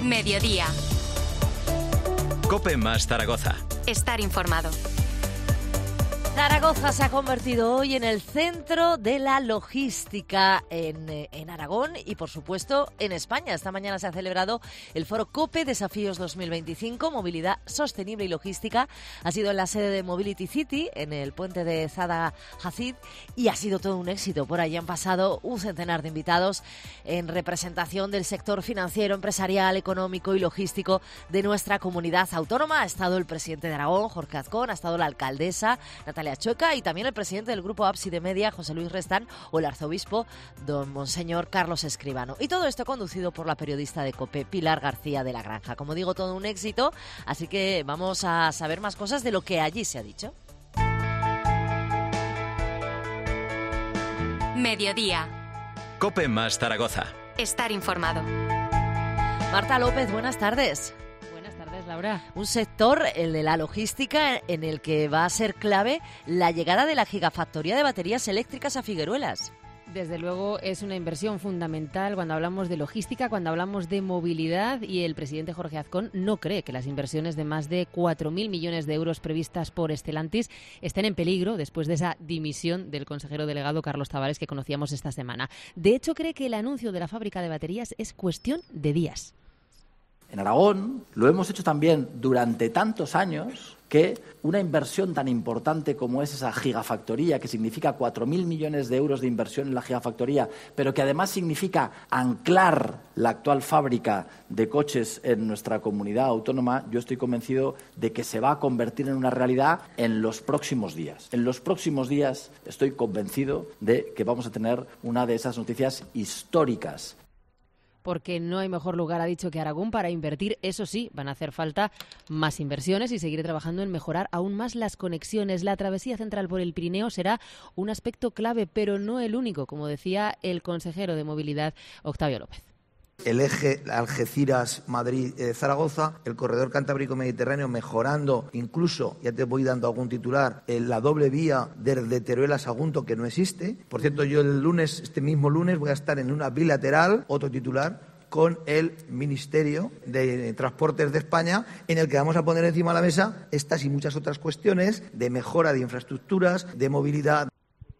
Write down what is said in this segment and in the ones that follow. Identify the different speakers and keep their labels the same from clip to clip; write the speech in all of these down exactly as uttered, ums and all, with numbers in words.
Speaker 1: Mediodía.
Speaker 2: COPE más Zaragoza.
Speaker 1: Estar informado.
Speaker 3: Zaragoza se ha convertido hoy en el centro de la logística en, en Aragón y, por supuesto, en España. Esta mañana se ha celebrado el foro COPE Desafíos dos mil veinticinco, Movilidad Sostenible y Logística. Ha sido en la sede de Mobility City, en el puente de Zada Hacid, y ha sido todo un éxito. Por allí han pasado un centenar de invitados en representación del sector financiero, empresarial, económico y logístico de nuestra comunidad autónoma. Ha estado el presidente de Aragón, Jorge Azcón, ha estado la alcaldesa, Natalia Chueca, y también el presidente del Grupo Ábside Media, José Luis Restán, o el arzobispo, don Monseñor Carlos Escribano. Y todo esto conducido por la periodista de COPE, Pilar García de la Granja. Como digo, todo un éxito, así que vamos a saber más cosas de lo que allí se ha dicho.
Speaker 1: Mediodía.
Speaker 2: COPE más Zaragoza.
Speaker 1: Estar informado.
Speaker 3: Marta López, buenas tardes.
Speaker 4: Laura.
Speaker 3: Un sector, el de la logística, en el que va a ser clave la llegada de la gigafactoría de baterías eléctricas a Figueruelas.
Speaker 4: Desde luego es una inversión fundamental cuando hablamos de logística, cuando hablamos de movilidad, y el presidente Jorge Azcón no cree que las inversiones de más de cuatro mil millones de euros previstas por Stellantis estén en peligro después de esa dimisión del consejero delegado Carlos Tavares que conocíamos esta semana. De hecho, cree que el anuncio de la fábrica de baterías es cuestión de días.
Speaker 5: En Aragón lo hemos hecho también durante tantos años que una inversión tan importante como es esa gigafactoría, que significa cuatro mil millones de euros de inversión en la gigafactoría, pero que además significa anclar la actual fábrica de coches en nuestra comunidad autónoma, yo estoy convencido de que se va a convertir en una realidad en los próximos días. En los próximos días estoy convencido de que vamos a tener una de esas noticias históricas.
Speaker 4: Porque no hay mejor lugar, ha dicho, que Aragón para invertir. Eso sí, van a hacer falta más inversiones y seguir trabajando en mejorar aún más las conexiones. La travesía central por el Pirineo será un aspecto clave, pero no el único, como decía el consejero de Movilidad, Octavio López.
Speaker 6: El eje Algeciras-Madrid-Zaragoza, el corredor Cantábrico-Mediterráneo mejorando, incluso, ya te voy dando algún titular, la doble vía desde Teruel a Sagunto, que no existe. Por cierto, yo el lunes, este mismo lunes, voy a estar en una bilateral, otro titular, con el Ministerio de Transportes de España, en el que vamos a poner encima de la mesa estas y muchas otras cuestiones de mejora de infraestructuras, de movilidad.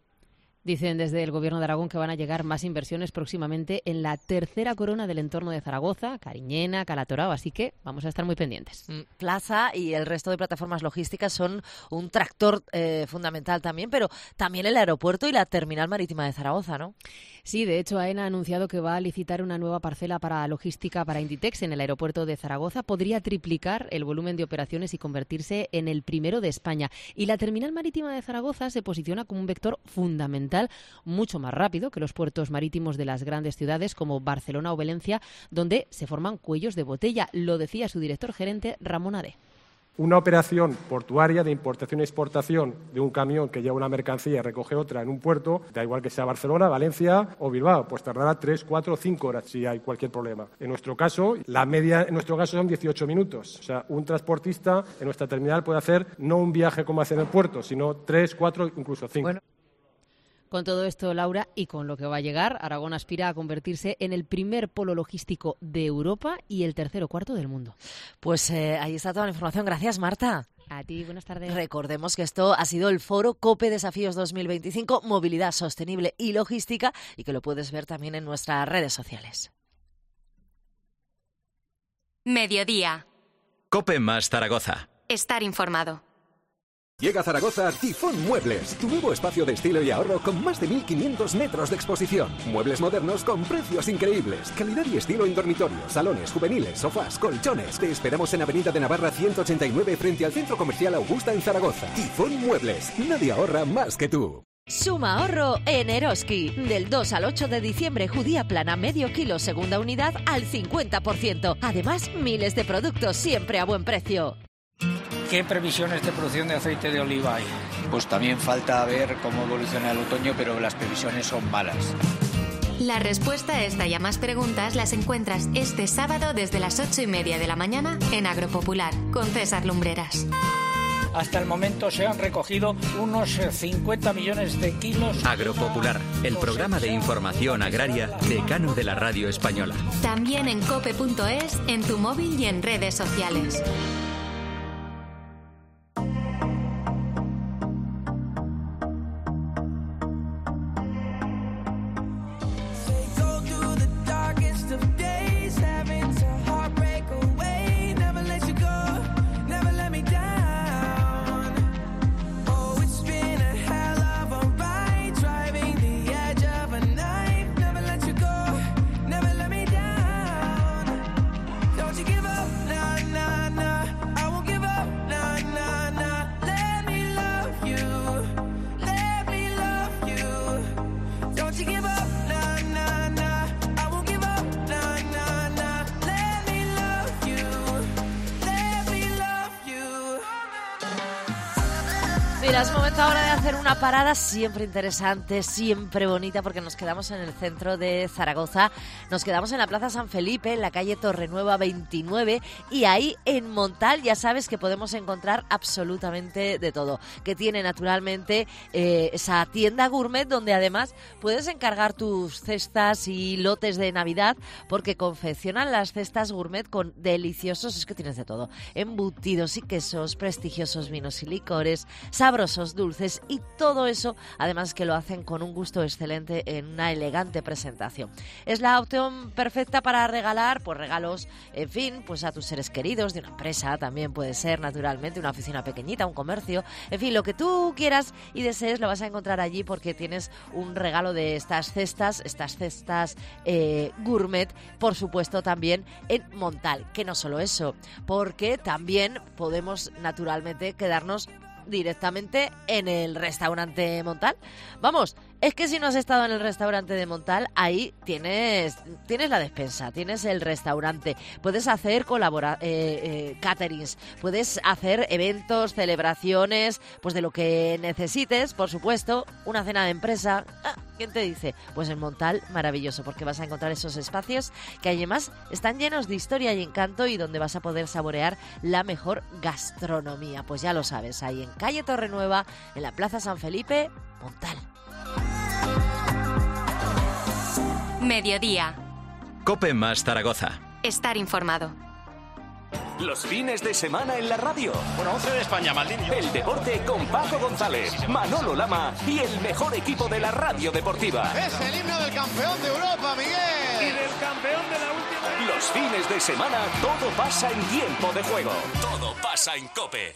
Speaker 4: Dicen desde el Gobierno de Aragón que van a llegar más inversiones próximamente en la tercera corona del entorno de Zaragoza, Cariñena, Calatorao, así que vamos a estar muy pendientes.
Speaker 3: Plaza y el resto de plataformas logísticas son un tractor eh, fundamental también, pero también el aeropuerto y la terminal marítima de Zaragoza, ¿no?
Speaker 4: Sí, de hecho, AENA ha anunciado que va a licitar una nueva parcela para logística para Inditex en el aeropuerto de Zaragoza. Podría triplicar el volumen de operaciones y convertirse en el primero de España. Y la terminal marítima de Zaragoza se posiciona como un vector fundamental, mucho más rápido que los puertos marítimos de las grandes ciudades como Barcelona o Valencia, donde se forman cuellos de botella. Lo decía su director gerente, Ramón Ade.
Speaker 7: Una operación portuaria de importación y exportación de un camión que lleva una mercancía y recoge otra en un puerto, da igual que sea Barcelona, Valencia o Bilbao, pues tardará tres, cuatro, cinco horas si hay cualquier problema. En nuestro caso, la media en nuestro caso son dieciocho minutos. O sea, un transportista en nuestra terminal puede hacer no un viaje como hace en el puerto, sino tres, cuatro, incluso cinco.
Speaker 4: Bueno. Con todo esto, Laura, y con lo que va a llegar, Aragón aspira a convertirse en el primer polo logístico de Europa y el tercero cuarto del mundo.
Speaker 3: Pues eh, ahí está toda la información. Gracias, Marta.
Speaker 4: A ti, buenas tardes.
Speaker 3: Recordemos que esto ha sido el foro COPE Desafíos dos mil veinticinco, Movilidad Sostenible y Logística, y que lo puedes ver también en nuestras redes sociales.
Speaker 1: Mediodía.
Speaker 2: COPE más Zaragoza.
Speaker 1: Estar informado.
Speaker 8: Llega a Zaragoza Tifón Muebles, tu nuevo espacio de estilo y ahorro con más de mil quinientos metros de exposición. Muebles modernos con precios increíbles. Calidad y estilo en dormitorios, salones, juveniles, sofás, colchones. Te esperamos en Avenida de Navarra ciento ochenta y nueve frente al Centro Comercial Augusta en Zaragoza. Tifón Muebles, nadie ahorra más que tú.
Speaker 3: Suma ahorro en Eroski. Del dos al ocho de diciembre, judía plana medio kilo, segunda unidad al cincuenta por ciento. Además, miles de productos siempre a buen precio.
Speaker 9: ¿Qué previsiones de producción de aceite de oliva hay?
Speaker 10: Pues también falta ver cómo evoluciona el otoño, pero las previsiones son malas.
Speaker 1: La respuesta a esta y a más preguntas las encuentras este sábado desde las ocho y media de la mañana en Agropopular con César Lumbreras.
Speaker 9: Hasta el momento se han recogido unos cincuenta millones de kilos.
Speaker 2: Agropopular, el programa de información agraria decano de la radio española.
Speaker 1: También en cope punto es, en tu móvil y en redes sociales.
Speaker 3: Mira, es momento ahora de hacer una parada siempre interesante, siempre bonita, porque nos quedamos en el centro de Zaragoza, nos quedamos en la Plaza San Felipe, en la calle Torrenueva veintinueve, y ahí en Montal ya sabes que podemos encontrar absolutamente de todo, que tiene naturalmente eh, esa tienda gourmet donde además puedes encargar tus cestas y lotes de Navidad, porque confeccionan las cestas gourmet con deliciosos, es que tienes de todo, embutidos y quesos, prestigiosos vinos y licores, sabrosos dulces y todo eso, además que lo hacen con un gusto excelente en una elegante presentación. Es la opción perfecta para regalar, pues regalos, en fin, pues a tus seres queridos, de una empresa también puede ser, naturalmente, una oficina pequeñita, un comercio, en fin, lo que tú quieras y desees lo vas a encontrar allí porque tienes un regalo de estas cestas, estas cestas eh, gourmet, por supuesto también en Montal, que no solo eso, porque también podemos naturalmente quedarnos directamente en el restaurante Montal. Vamos, es que si no has estado en el restaurante de Montal, ahí tienes tienes la despensa, tienes el restaurante, puedes hacer colabora eh, eh, caterings, puedes hacer eventos, celebraciones, pues de lo que necesites, por supuesto, una cena de empresa. Ah, ¿quién te dice? Pues en Montal, maravilloso, porque vas a encontrar esos espacios que además están llenos de historia y encanto y donde vas a poder saborear la mejor gastronomía. Pues ya lo sabes, ahí en calle Torrenueva, en la Plaza San Felipe, Montal.
Speaker 1: Mediodía.
Speaker 2: Cope más Zaragoza.
Speaker 1: Estar informado.
Speaker 8: Los fines de semana en la radio.
Speaker 11: Bueno, once de España, Maldini.
Speaker 8: El deporte con Paco González, Manolo Lama y el mejor equipo de la radio deportiva.
Speaker 11: Es el himno del campeón de Europa, Miguel.
Speaker 12: Y del campeón de la última.
Speaker 8: Los fines de semana todo pasa en tiempo de juego. Todo pasa en Cope.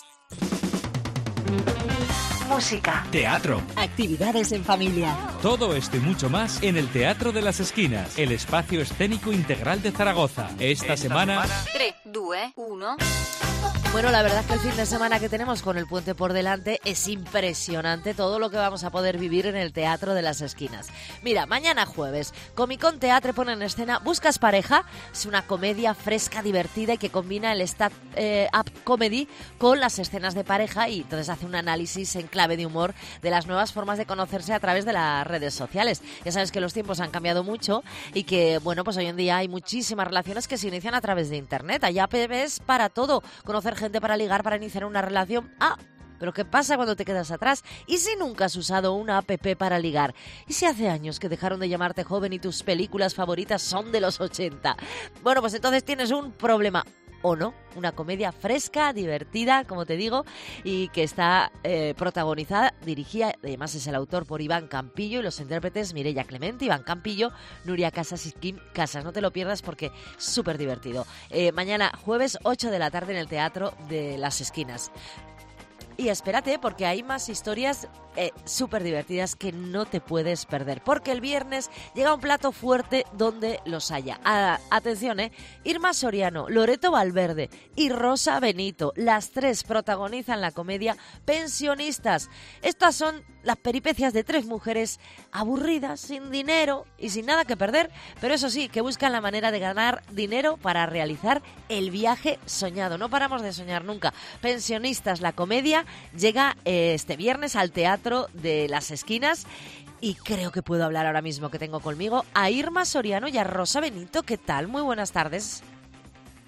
Speaker 13: Música,
Speaker 14: teatro,
Speaker 13: actividades en familia.
Speaker 14: Todo esto y mucho más en el Teatro de las Esquinas, el espacio escénico integral de Zaragoza. Esta, Esta semana...
Speaker 13: tres, dos, uno...
Speaker 3: Bueno, la verdad es que el fin de semana que tenemos con el puente por delante es impresionante todo lo que vamos a poder vivir en el Teatro de las Esquinas. Mira, mañana jueves, Comic Con Teatre pone en escena Buscas pareja. Es una comedia fresca, divertida y que combina el stand-up eh, comedy con las escenas de pareja y entonces hace un análisis en clave de humor de las nuevas formas de conocerse a través de las redes sociales. Ya sabes que los tiempos han cambiado mucho y que, bueno, pues hoy en día hay muchísimas relaciones que se inician a través de Internet. Hay apps para todo, conocer gente para ligar, para iniciar una relación. Ah, pero ¿qué pasa cuando te quedas atrás? ¿Y si nunca has usado una app para ligar? ¿Y si hace años que dejaron de llamarte joven y tus películas favoritas son de los ochenta? Bueno, pues entonces tienes un problema. ¿O no? Una comedia fresca, divertida, como te digo, y que está eh, protagonizada, dirigida, además es el autor por Iván Campillo y los intérpretes Mireia Clemente, Iván Campillo, Nuria Casas y Kim Casas. No te lo pierdas porque es súper divertido. Eh, mañana jueves ocho de la tarde en el Teatro de las Esquinas. Y espérate, porque hay más historias eh, súper divertidas que no te puedes perder. Porque el viernes llega un plato fuerte donde los haya. Ah, atención, ¿eh? Irma Soriano, Loreto Valverde y Rosa Benito. Las tres protagonizan la comedia Pensionistas. Estas son las peripecias de tres mujeres aburridas, sin dinero y sin nada que perder. Pero eso sí, que buscan la manera de ganar dinero para realizar el viaje soñado. No paramos de soñar nunca. Pensionistas, la comedia, llega eh, este viernes al Teatro de las Esquinas y creo que puedo hablar ahora mismo que tengo conmigo a Irma Soriano y a Rosa Benito. ¿Qué tal? Muy buenas tardes.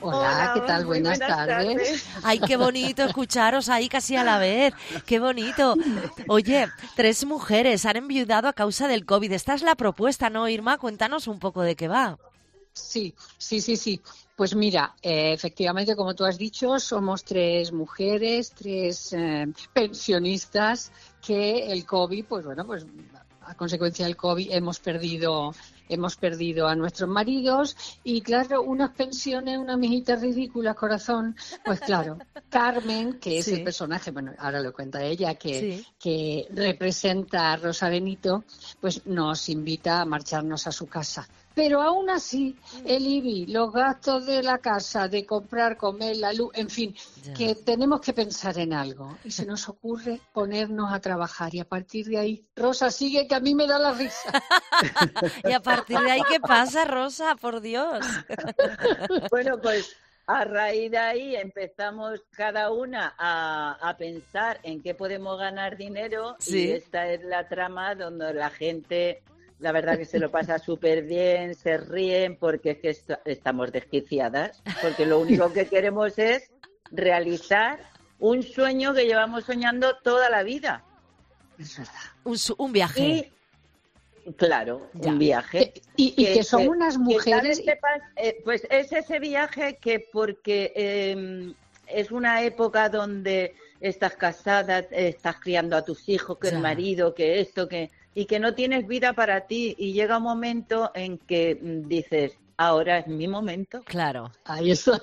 Speaker 15: Hola,
Speaker 16: Hola,
Speaker 15: ¿qué tal?
Speaker 16: muy
Speaker 15: Buenas,
Speaker 16: buenas
Speaker 15: tardes.
Speaker 16: tardes.
Speaker 3: Ay, qué bonito escucharos ahí casi a la vez. Qué bonito. Oye, tres mujeres han enviudado a causa del COVID. Esta es la propuesta, ¿no, Irma? Cuéntanos un poco de qué va.
Speaker 15: Sí, sí, sí, sí. Pues mira, eh, efectivamente, como tú has dicho, somos tres mujeres, tres eh, pensionistas que el COVID, pues bueno, pues a consecuencia del COVID hemos perdido hemos perdido a nuestros maridos y claro, unas pensiones, unas mijitas ridículas, corazón, pues claro, Carmen, que es
Speaker 3: Sí.
Speaker 15: el personaje, bueno, ahora lo cuenta ella, que,
Speaker 3: Sí.
Speaker 15: que representa a Rosa Benito, pues nos invita a marcharnos a su casa. Pero aún así, el I B I, los gastos de la casa, de comprar, comer, la luz, en fin,
Speaker 3: Ya.
Speaker 15: que tenemos que pensar en algo. Y se nos ocurre ponernos a trabajar. Y a partir de ahí, Rosa, sigue que a mí me da la risa.
Speaker 3: Y a partir de ahí, ¿qué pasa, Rosa? Por Dios.
Speaker 16: Bueno, pues a raíz de ahí empezamos cada una a, a pensar en qué podemos ganar dinero
Speaker 3: Sí.
Speaker 16: y esta es la trama donde la gente, la verdad que se lo pasa súper bien, se ríen porque es que est- estamos desquiciadas, porque lo único que queremos es realizar un sueño que llevamos soñando toda la vida.
Speaker 15: Es verdad.
Speaker 3: Un, su- un viaje.
Speaker 16: Y, claro,
Speaker 3: Ya.
Speaker 16: un viaje.
Speaker 15: Y, y que son unas
Speaker 16: que
Speaker 15: mujeres...
Speaker 16: ¿sabes qué pasa? Eh, pues es ese viaje que porque eh, es una época donde estás casada, eh, estás criando a tus hijos, que
Speaker 3: Ya.
Speaker 16: el marido, que esto, que y que no tienes vida para ti y llega un momento en que mm, dices, ahora es mi momento.
Speaker 3: Claro.
Speaker 15: Ahí está.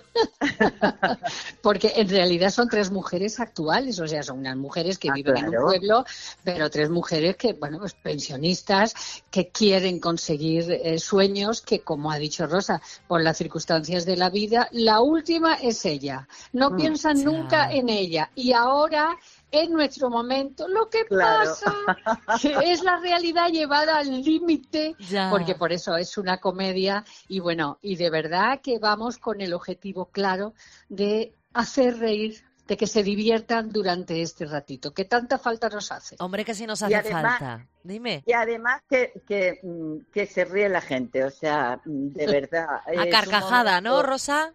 Speaker 15: Porque en realidad son tres mujeres actuales, o sea, son unas mujeres que
Speaker 16: Ah,
Speaker 15: viven en un
Speaker 16: claro.
Speaker 15: pueblo, pero tres mujeres que, bueno, pues pensionistas, que quieren conseguir eh, sueños que, como ha dicho Rosa, por las circunstancias de la vida, la última es ella. No
Speaker 16: Mm,
Speaker 15: piensan
Speaker 3: ya.
Speaker 15: nunca en ella. Y ahora, en nuestro momento, lo que
Speaker 16: Claro.
Speaker 15: pasa que es la realidad llevada al límite,
Speaker 3: Ya.
Speaker 15: porque por eso es una comedia y bueno, y de verdad que vamos con el objetivo claro de hacer reír, de que se diviertan durante este ratito, que tanta falta nos hace.
Speaker 3: Hombre, que si nos
Speaker 16: Y
Speaker 3: hace
Speaker 16: además-
Speaker 3: falta. Dime.
Speaker 16: Y además que, que, mm, que se ríe la gente, o sea, mm, de verdad.
Speaker 3: A
Speaker 16: es un
Speaker 3: carcajada, ¿no,
Speaker 16: momento-
Speaker 3: Rosa?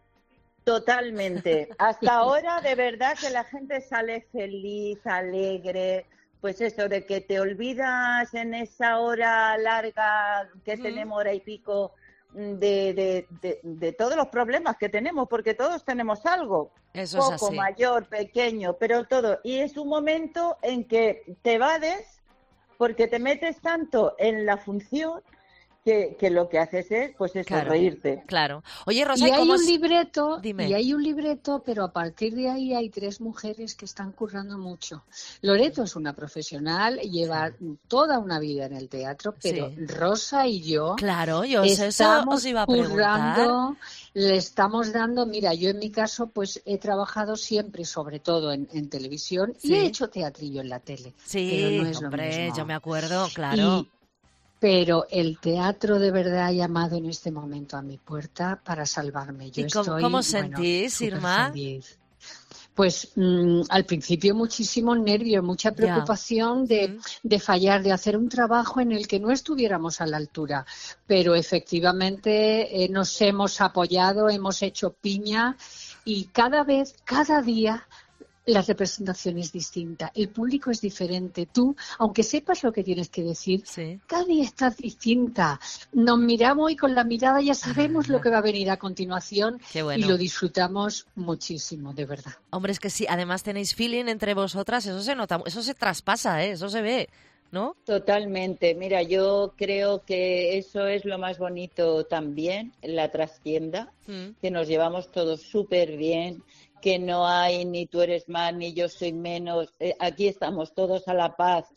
Speaker 16: Totalmente. Hasta ahora, de verdad, que la gente sale feliz, alegre, pues eso, de que te olvidas en esa hora larga que
Speaker 3: Mm.
Speaker 16: tenemos, hora y pico, de, de, de, de todos los problemas que tenemos, porque todos tenemos algo,
Speaker 3: Eso es
Speaker 16: poco,
Speaker 3: así.
Speaker 16: mayor, pequeño, pero todo. Y es un momento en que te evades porque te metes tanto en la función que, que lo que haces es, pues eso,
Speaker 3: Claro.
Speaker 16: reírte.
Speaker 3: Claro. Oye, Rosa,
Speaker 15: Y
Speaker 3: ¿y
Speaker 15: hay
Speaker 3: cómo
Speaker 15: un
Speaker 3: es-
Speaker 15: libreto,
Speaker 3: Dime.
Speaker 15: y hay un libreto, pero a partir de ahí hay tres mujeres que están currando mucho. Loreto es una profesional, lleva toda una vida en el teatro, pero
Speaker 3: Sí.
Speaker 15: Rosa y yo
Speaker 3: Claro, yo eso
Speaker 15: estamos
Speaker 3: os iba a preguntar.
Speaker 15: currando, le estamos dando, mira, yo en mi caso pues he trabajado siempre, sobre todo en, en televisión,
Speaker 3: Sí.
Speaker 15: y he hecho teatrillo en la tele.
Speaker 3: Sí,
Speaker 15: pero no es lo
Speaker 3: hombre,
Speaker 15: mismo.
Speaker 3: yo me acuerdo, claro.
Speaker 15: Y- pero el teatro de verdad ha llamado en este momento a mi puerta para salvarme. Yo
Speaker 3: ¿Y cómo-
Speaker 15: estoy,
Speaker 3: cómo
Speaker 15: bueno,
Speaker 3: sentís,
Speaker 15: súper
Speaker 3: Irma?
Speaker 15: feliz. Pues mm, al principio muchísimos nervios, mucha
Speaker 3: Ya.
Speaker 15: preocupación de,
Speaker 3: Mm.
Speaker 15: de fallar, de hacer un trabajo en el que no estuviéramos a la altura. Pero efectivamente eh, nos hemos apoyado, hemos hecho piña y cada vez, cada día, la representación es distinta, el público es diferente. Tú, aunque sepas lo que tienes que decir,
Speaker 3: Sí.
Speaker 15: cada día estás distinta. Nos miramos y con la mirada ya sabemos lo que va a venir a continuación
Speaker 3: Qué bueno.
Speaker 15: y lo disfrutamos muchísimo, de verdad.
Speaker 3: Hombre, es que sí, además tenéis feeling entre vosotras, eso se nota, eso se traspasa, ¿eh? Eso se ve, ¿no?
Speaker 16: Totalmente. Mira, yo creo que eso es lo más bonito también, la trastienda,
Speaker 3: Mm.
Speaker 16: que nos llevamos todos súper bien, que no hay ni tú eres más ni yo soy menos. Eh, aquí estamos todos a la paz.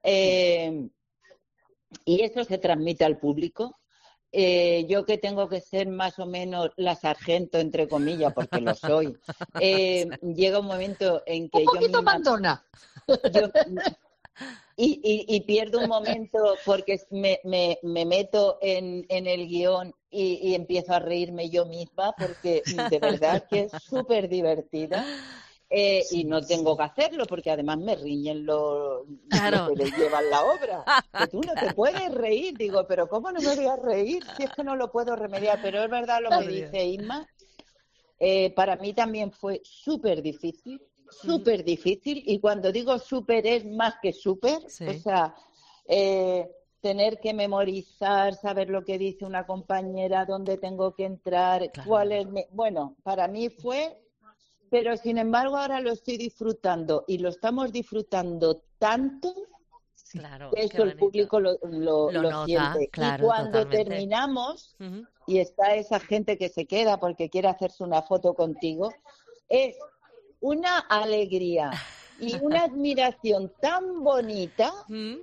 Speaker 16: Eh, y eso se transmite al público. Eh, yo que tengo que ser más o menos la sargento, entre comillas, porque lo soy, eh, llega un momento en que
Speaker 15: Un
Speaker 16: yo
Speaker 15: poquito
Speaker 16: misma-
Speaker 15: mandona.
Speaker 16: yo- y, y, y pierdo un momento porque me, me, me meto en, en el guión y, y empiezo a reírme yo misma porque de verdad que es súper divertida. Eh, y no tengo que hacerlo porque además me riñen los
Speaker 3: Claro.
Speaker 16: los que le llevan la obra. Que tú no te puedes reír. Digo, pero ¿cómo no me voy a reír si es que no lo puedo remediar? Pero es verdad lo que
Speaker 3: Por Dios.
Speaker 16: dice Isma, eh, para mí también fue súper difícil, súper difícil, y cuando digo súper es más que súper, sí. o sea, eh, tener que memorizar, saber lo que dice una compañera, dónde tengo que entrar, claro. cuál es mi... Bueno, para mí fue, pero sin embargo ahora lo estoy disfrutando y lo estamos disfrutando tanto
Speaker 3: claro,
Speaker 16: que eso el público lo, lo,
Speaker 3: lo,
Speaker 16: lo
Speaker 3: nota,
Speaker 16: siente.
Speaker 3: claro,
Speaker 16: y cuando
Speaker 3: totalmente.
Speaker 16: terminamos
Speaker 3: uh-huh.
Speaker 16: y está esa gente que se queda porque quiere hacerse una foto contigo, es una alegría y una admiración tan bonita.
Speaker 3: Uh-huh.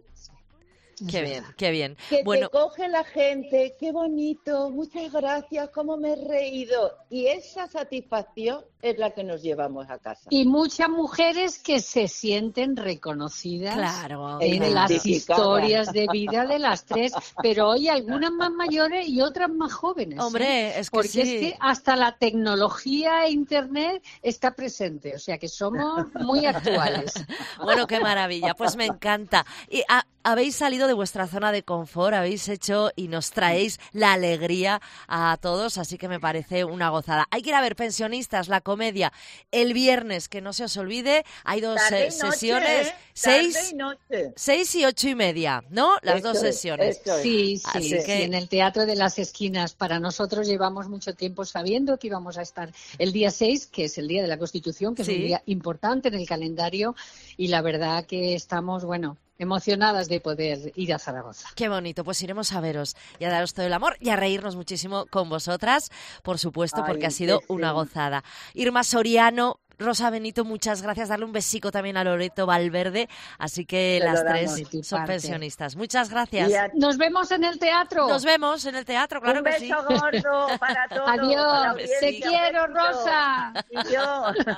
Speaker 3: Qué bien, qué bien.
Speaker 16: Que
Speaker 3: bueno,
Speaker 16: te coge la gente, qué bonito, muchas gracias, cómo me he reído. Y esa satisfacción es la que nos llevamos a casa.
Speaker 15: Y muchas mujeres que se sienten reconocidas
Speaker 3: claro,
Speaker 15: en
Speaker 3: claro.
Speaker 15: las historias de vida de las tres, pero hoy algunas más mayores y otras más jóvenes.
Speaker 3: Hombre,
Speaker 15: ¿eh?
Speaker 3: es que
Speaker 15: Porque
Speaker 3: sí.
Speaker 15: es que hasta la tecnología e internet está presente, o sea que somos muy actuales.
Speaker 3: Bueno, qué maravilla, pues me encanta. Y a, habéis salido de vuestra zona de confort, habéis hecho y nos traéis la alegría a todos, así que me parece una gozada. Hay que ir a ver Pensionistas, la comedia, el viernes, que no se os olvide, hay dos
Speaker 16: Tarde
Speaker 3: eh,
Speaker 16: y noche,
Speaker 3: sesiones,
Speaker 16: ¿eh?
Speaker 3: seis,
Speaker 16: Tarde y noche.
Speaker 3: seis y ocho y media, ¿no? Las
Speaker 16: Eso
Speaker 3: dos
Speaker 16: es,
Speaker 3: sesiones.
Speaker 16: eso es.
Speaker 15: Sí, sí,
Speaker 3: Así
Speaker 15: sí,
Speaker 3: que...
Speaker 15: en el Teatro de las Esquinas. Para nosotros llevamos mucho tiempo sabiendo que íbamos a estar el día seis, que es el Día de la Constitución, que
Speaker 3: sí.
Speaker 15: es un día importante en el calendario, y la verdad que estamos, bueno, emocionadas de poder ir a Zaragoza.
Speaker 3: Qué bonito, pues iremos a veros y a daros todo el amor y a reírnos muchísimo con vosotras, por supuesto,
Speaker 16: Ay,
Speaker 3: porque ha sido
Speaker 16: sí.
Speaker 3: una gozada. Irma Soriano, Rosa Benito, muchas gracias. Darle un besico también a Loreto Valverde. Así que
Speaker 16: Te
Speaker 3: las
Speaker 16: lo
Speaker 3: tres
Speaker 16: damos.
Speaker 3: son pensionistas. Muchas gracias.
Speaker 16: A...
Speaker 15: Nos vemos en el teatro.
Speaker 3: Nos vemos en el teatro, claro
Speaker 16: un
Speaker 3: que
Speaker 16: beso
Speaker 3: sí.
Speaker 16: gordo para todos.
Speaker 15: Adiós. Te quiero, Rosa.
Speaker 16: Y yo.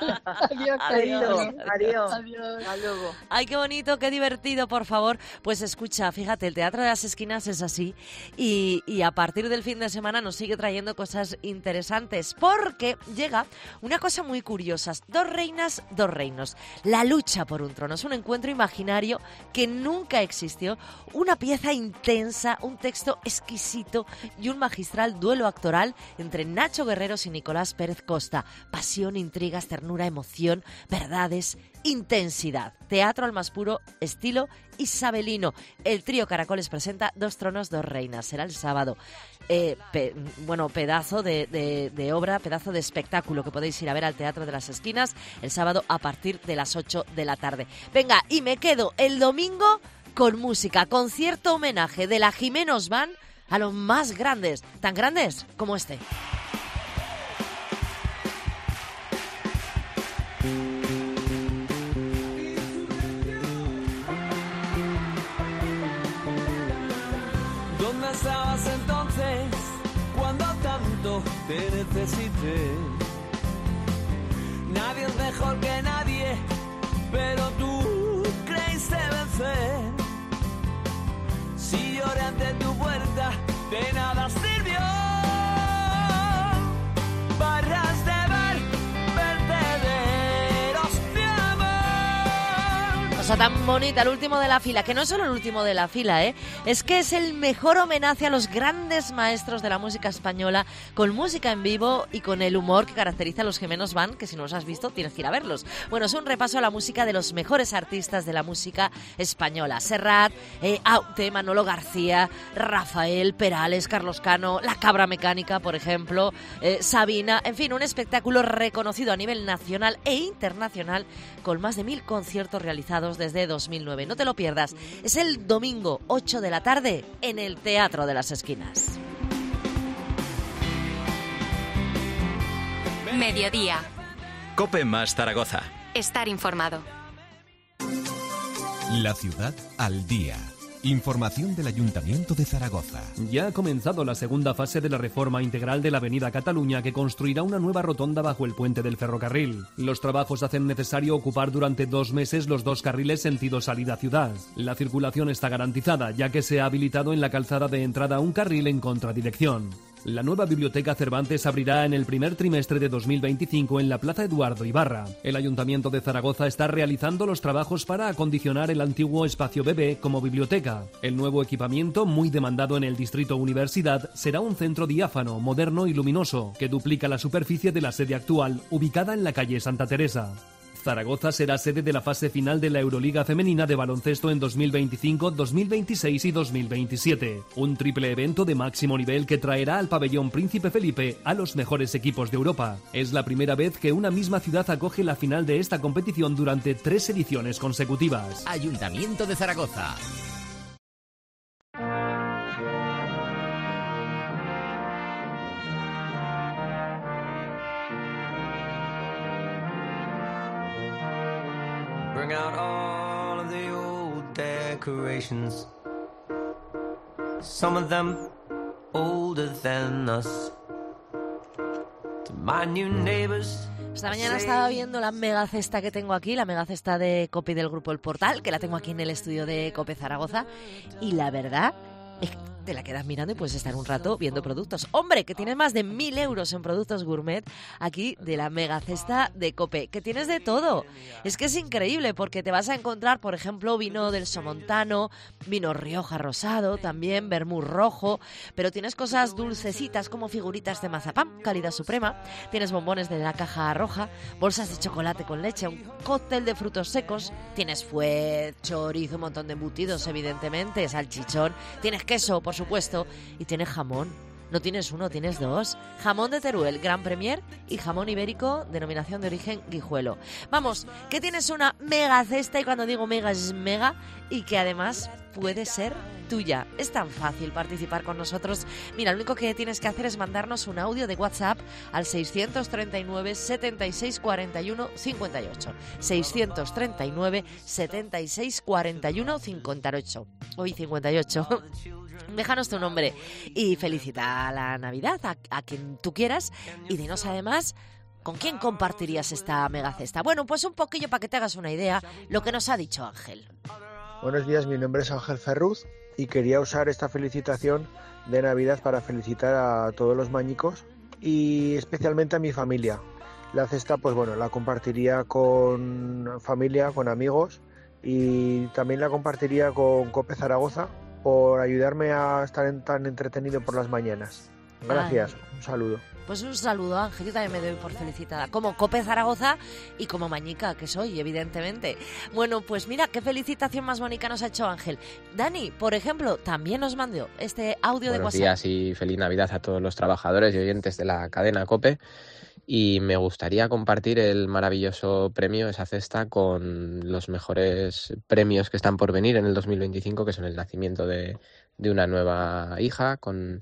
Speaker 15: Adiós,
Speaker 16: Adiós.
Speaker 15: Adiós.
Speaker 16: Adiós. Hasta luego.
Speaker 3: Ay, qué bonito, qué divertido, por favor. Pues escucha, fíjate, el Teatro de las Esquinas es así y, y a partir del fin de semana nos sigue trayendo cosas interesantes porque llega una cosa muy curiosa. Dos reinas, dos reinos. La lucha por un trono es un encuentro imaginario que nunca existió, una pieza intensa, un texto exquisito y un magistral duelo actoral entre Nacho Guerreros y Nicolás Pérez Costa. Pasión, intrigas, ternura, emoción, verdades, intensidad. Teatro al más puro estilo isabelino. El trío Caracoles presenta Dos tronos, dos reinas. Será el sábado. Eh, pe, bueno, pedazo de, de, de obra, pedazo de espectáculo que podéis ir a ver al Teatro de las Esquinas el sábado a partir de las ocho de la tarde. Venga, y me quedo el domingo con música, concierto homenaje de la Jimenos Band a los más grandes, tan grandes como este.
Speaker 17: ¿Dónde estabas entonces cuando tanto te necesité? Nadie es mejor que nadie, pero tú creíste vencer. Si lloré ante tu puerta, de nada sirvió. Barras de bar, vertederos de amor.
Speaker 3: Cosa tan bonita, el último de la fila, que no es solo el último de la fila, ¿eh? Es que es el mejor homenaje a los grandes maestros de la música española, con música en vivo y con el humor que caracteriza a los Jimenos Band, que si no los has visto tienes que ir a verlos. Bueno, es un repaso a la música de los mejores artistas de la música española. Serrat, eh, Aute, Manolo García, Rafael, Perales, Carlos Cano, La Cabra Mecánica, por ejemplo, eh, Sabina, en fin, un espectáculo reconocido a nivel nacional e internacional, con más de mil conciertos realizados desde dos mil nueve. No te lo pierdas, es el domingo ocho de la tarde en el Teatro de las Esquinas.
Speaker 1: Mediodía.
Speaker 2: COPE más Zaragoza.
Speaker 1: Estar informado.
Speaker 18: La ciudad al día. Información del Ayuntamiento de Zaragoza.
Speaker 19: Ya ha comenzado la segunda fase de la reforma integral de la Avenida Cataluña, que construirá una nueva rotonda bajo el puente del ferrocarril. Los trabajos hacen necesario ocupar durante dos meses los dos carriles sentido salida ciudad. La circulación está garantizada, ya que se ha habilitado en la calzada de entrada un carril en contradirección. La nueva biblioteca Cervantes abrirá en el primer trimestre de dos mil veinticinco en la Plaza Eduardo Ibarra. El Ayuntamiento de Zaragoza está realizando los trabajos para acondicionar el antiguo espacio Bebé como biblioteca. El nuevo equipamiento, muy demandado en el distrito Universidad, será un centro diáfano, moderno y luminoso, que duplica la superficie de la sede actual, ubicada en la calle Santa Teresa. Zaragoza será sede de la fase final de la Euroliga Femenina de baloncesto en dos mil veinticinco, dos mil veintiséis y dos mil veintisiete. Un triple evento de máximo nivel que traerá al pabellón Príncipe Felipe a los mejores equipos de Europa. Es la primera vez que una misma ciudad acoge la final de esta competición durante tres ediciones consecutivas.
Speaker 2: Ayuntamiento de Zaragoza.
Speaker 17: Bring out all of the old decorations. Some of them older than us. To my new neighbors.
Speaker 3: Esta mañana estaba viendo la mega cesta que tengo aquí, la mega cesta de Cope del grupo El Portal, que la tengo aquí en el estudio de Cope Zaragoza, y la verdad es que te la quedas mirando y puedes estar un rato viendo productos. ¡Hombre, que tienes más de mil euros en productos gourmet aquí de la mega cesta de Cope! ¡Que tienes de todo! Es que es increíble porque te vas a encontrar, por ejemplo, vino del Somontano, vino Rioja rosado, también vermú rojo, pero tienes cosas dulcecitas como figuritas de mazapán, calidad suprema, tienes bombones de la caja roja, bolsas de chocolate con leche, un cóctel de frutos secos, tienes fuet, chorizo, un montón de embutidos, evidentemente, salchichón, tienes queso, por supuesto, y tienes jamón. No tienes uno, tienes dos. Jamón de Teruel, Gran Premier, y jamón ibérico, denominación de origen Guijuelo. Vamos, que tienes una mega cesta, y cuando digo mega es mega, y que además puede ser tuya. Es tan fácil participar con nosotros. Mira, lo único que tienes que hacer es mandarnos un audio de WhatsApp al seiscientos treinta y nueve, setenta y seis, cuarenta y uno, cincuenta y ocho. seiscientos treinta y nueve, setenta y seis, cuarenta y uno, cincuenta y ocho. Hoy cincuenta y ocho. Déjanos tu nombre y felicita la Navidad a, a quien tú quieras, y dinos además con quién compartirías esta mega cesta. Bueno, pues un poquillo para que te hagas una idea lo que nos ha dicho Ángel.
Speaker 20: Buenos días, mi nombre es Ángel Ferruz y quería usar esta felicitación de Navidad para felicitar a todos los mañicos y especialmente a mi familia. La cesta, pues bueno, la compartiría con familia, con amigos, y también la compartiría con Cope Zaragoza por ayudarme a estar en, tan entretenido por las mañanas. Gracias, Ay. Un saludo.
Speaker 3: Pues un saludo, Ángel, yo también me doy por felicitada, como Cope Zaragoza y como mañica que soy, evidentemente. Bueno, pues mira, qué felicitación más bonita nos ha hecho Ángel. Dani, por ejemplo, también nos mandó este audio de WhatsApp.
Speaker 21: Buenos días y feliz Navidad a todos los trabajadores y oyentes de la cadena Cope. Y me gustaría compartir el maravilloso premio, esa cesta, con los mejores premios que están por venir en el dos mil veinticinco, que son el nacimiento de, de una nueva hija, con,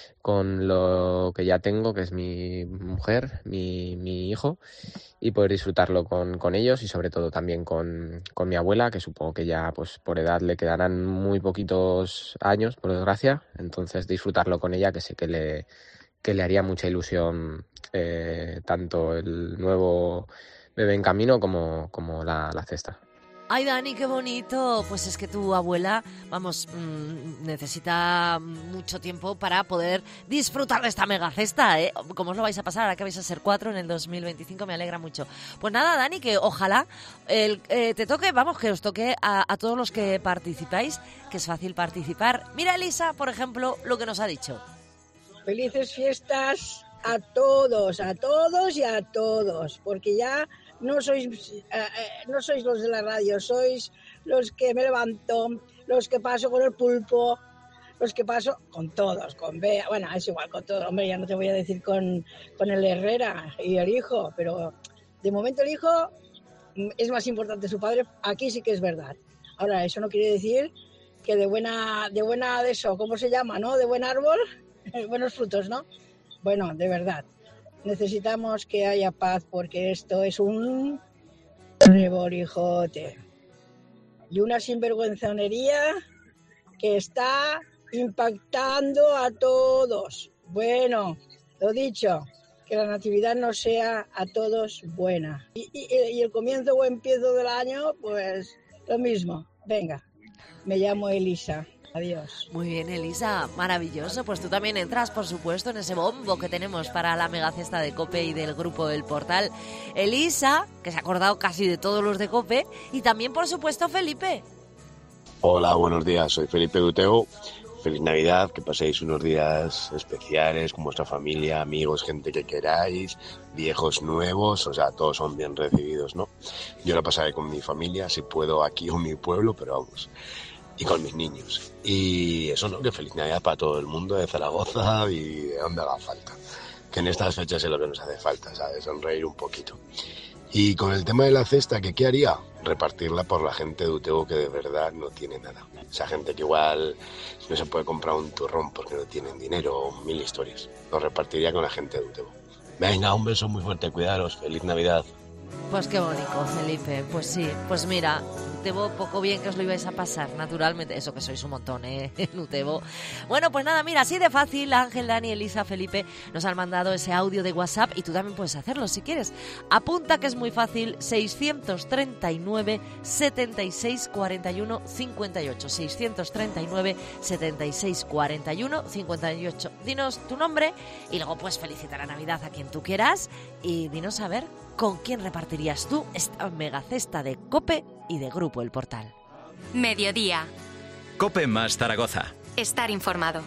Speaker 21: con lo que ya tengo, que es mi mujer, mi, mi hijo, y poder disfrutarlo con, con ellos, y sobre todo también con, con mi abuela, que supongo que ya pues por edad le quedarán muy poquitos años, por desgracia. Entonces disfrutarlo con ella, que sé que le... que le haría mucha ilusión eh, tanto el nuevo bebé en camino como, como la, la cesta.
Speaker 3: Ay, Dani, qué bonito. Pues es que tu abuela, vamos, mmm, necesita mucho tiempo para poder disfrutar de esta mega cesta, ¿eh? ¿Cómo os lo vais a pasar ahora que vais a ser cuatro en el dos mil veinticinco? Me alegra mucho. Pues nada, Dani, que ojalá el, eh, te toque, vamos, que os toque a, a todos los que participáis, que es fácil participar. Mira, Elisa, por ejemplo, lo que nos ha dicho.
Speaker 22: Felices fiestas a todos, a todos y a todos, porque ya no sois, eh, no sois los de la radio, sois los que me levanto, los que paso con el pulpo, los que paso con todos, con Bea, bueno, es igual con todo, hombre, ya no te voy a decir con, con el Herrera y el hijo, pero de momento el hijo es más importante su padre, aquí sí que es verdad. Ahora, eso no quiere decir que de buena, de buena de eso, ¿cómo se llama, no? De buen árbol, buenos frutos, ¿no? Bueno, de verdad, necesitamos que haya paz porque esto es un reborijote y una sinvergüenzonería que está impactando a todos. Bueno, lo dicho, que la natividad no sea a todos buena. Y, y, y el comienzo o empiezo del año, pues lo mismo. Venga, me llamo Elisa. Adiós.
Speaker 3: Muy bien, Elisa, maravilloso. Pues tú también entras, por supuesto, en ese bombo que tenemos para la mega cesta de COPE y del grupo El Portal. Elisa, que se ha acordado casi de todos los de COPE, y también, por supuesto, Felipe.
Speaker 5: Hola, buenos días, soy Felipe Duteo. Feliz Navidad, que paséis unos días especiales con vuestra familia, amigos, gente que queráis, viejos, nuevos, o sea, todos son bien recibidos, ¿no? Yo la pasaré con mi familia, si puedo aquí o en mi pueblo, pero vamos, y con mis niños. Y eso, ¿no? Que feliz Navidad para todo el mundo de Zaragoza y de donde haga falta. Que en estas fechas es lo que nos hace falta, ¿sabes? Sonreír un poquito. Y con el tema de la cesta, ¿qué, qué haría? Repartirla por la gente de Utebo que de verdad no tiene nada. Esa gente que igual no se puede comprar un turrón porque no tienen dinero, mil historias. Lo repartiría con la gente de Utebo. Venga, un beso muy fuerte, cuidaros, feliz Navidad.
Speaker 3: Pues qué bonito, Felipe. Pues sí, pues mira, Utebo, poco bien que os lo ibais a pasar, naturalmente. Eso que sois un montón, ¿eh? En Utebo. Bueno, pues nada, mira, así de fácil, Ángel, Dani, Elisa, Felipe nos han mandado ese audio de WhatsApp y tú también puedes hacerlo si quieres. Apunta que es muy fácil, seiscientos treinta y nueve, setenta y seis, cuarenta y uno, cincuenta y ocho. seiscientos treinta y nueve, setenta y seis, cuarenta y uno, cincuenta y ocho. Dinos tu nombre y luego puedes felicitar a Navidad a quien tú quieras y dinos a ver con quién repartirías tú esta mega cesta de COPE y de Grupo El Portal.
Speaker 1: Mediodía.
Speaker 2: COPE más Zaragoza.
Speaker 1: Estar informado.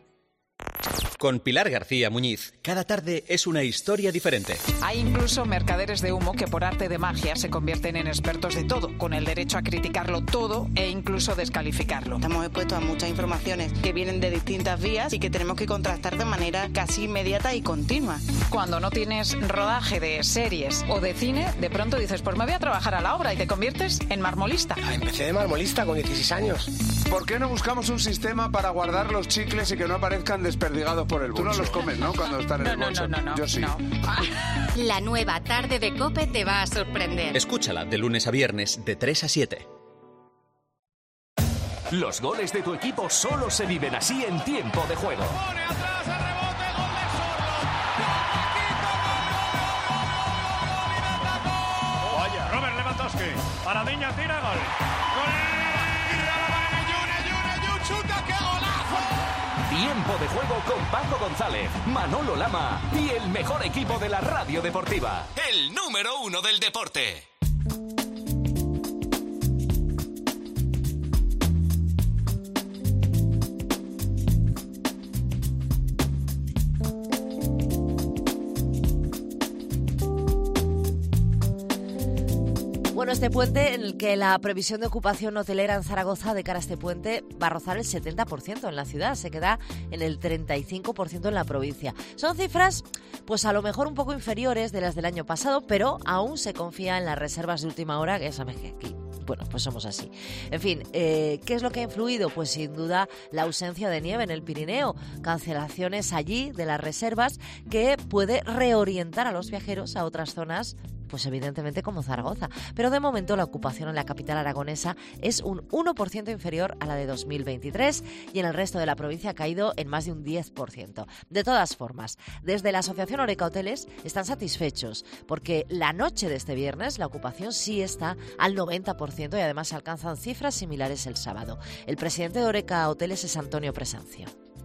Speaker 2: Con Pilar García Muñiz, cada tarde es una historia diferente.
Speaker 6: Hay incluso mercaderes de humo que por arte de magia se convierten en expertos de todo, con el derecho a criticarlo todo e incluso descalificarlo.
Speaker 23: Estamos expuestos a muchas informaciones que vienen de distintas vías y que tenemos que contrastar de manera casi inmediata y continua.
Speaker 6: Cuando no tienes rodaje de series o de cine, de pronto dices, pues me voy a trabajar a la obra y te conviertes en marmolista.
Speaker 24: Empecé de marmolista con dieciséis años.
Speaker 25: ¿Por qué no buscamos un sistema para guardar los chicles y que no aparezcan desperdigados por el bolso? Tú no los comes, ¿no? Cuando están en
Speaker 6: no,
Speaker 25: el bolso.
Speaker 6: No, no, no, no.
Speaker 25: Yo sí.
Speaker 6: No.
Speaker 1: La nueva tarde de COPE te va a sorprender.
Speaker 2: Escúchala de lunes a viernes de tres a siete.
Speaker 26: Los goles de tu equipo solo se viven así en tiempo de juego.
Speaker 11: Pone atrás el rebote, gol de Sorlo.
Speaker 12: Vaya, Robert Lewandowski. Paradiña tira, gol.
Speaker 11: Chuta, qué golazo.
Speaker 26: Tiempo de juego con Paco González, Manolo Lama y el mejor equipo de la radio deportiva. El número uno del deporte.
Speaker 3: Bueno, este puente en el que la previsión de ocupación hotelera en Zaragoza de cara a este puente va a rozar el setenta por ciento en la ciudad, se queda en el treinta y cinco por ciento en la provincia. Son cifras, pues a lo mejor un poco inferiores de las del año pasado, pero aún se confía en las reservas de última hora, que ya sabes que aquí, bueno, pues somos así. En fin, eh, ¿qué es lo que ha influido? Pues sin duda la ausencia de nieve en el Pirineo, cancelaciones allí de las reservas que puede reorientar a los viajeros a otras zonas, pues evidentemente como Zaragoza. Pero de momento la ocupación en la capital aragonesa es un uno por ciento inferior a la de dos mil veintitrés y en el resto de la provincia ha caído en más de un diez por ciento. De todas formas, desde la Asociación Oreca Hoteles están satisfechos porque la noche de este viernes la ocupación sí está al noventa por ciento y además se alcanzan cifras similares el sábado. El presidente de Oreca Hoteles es Antonio Presancio.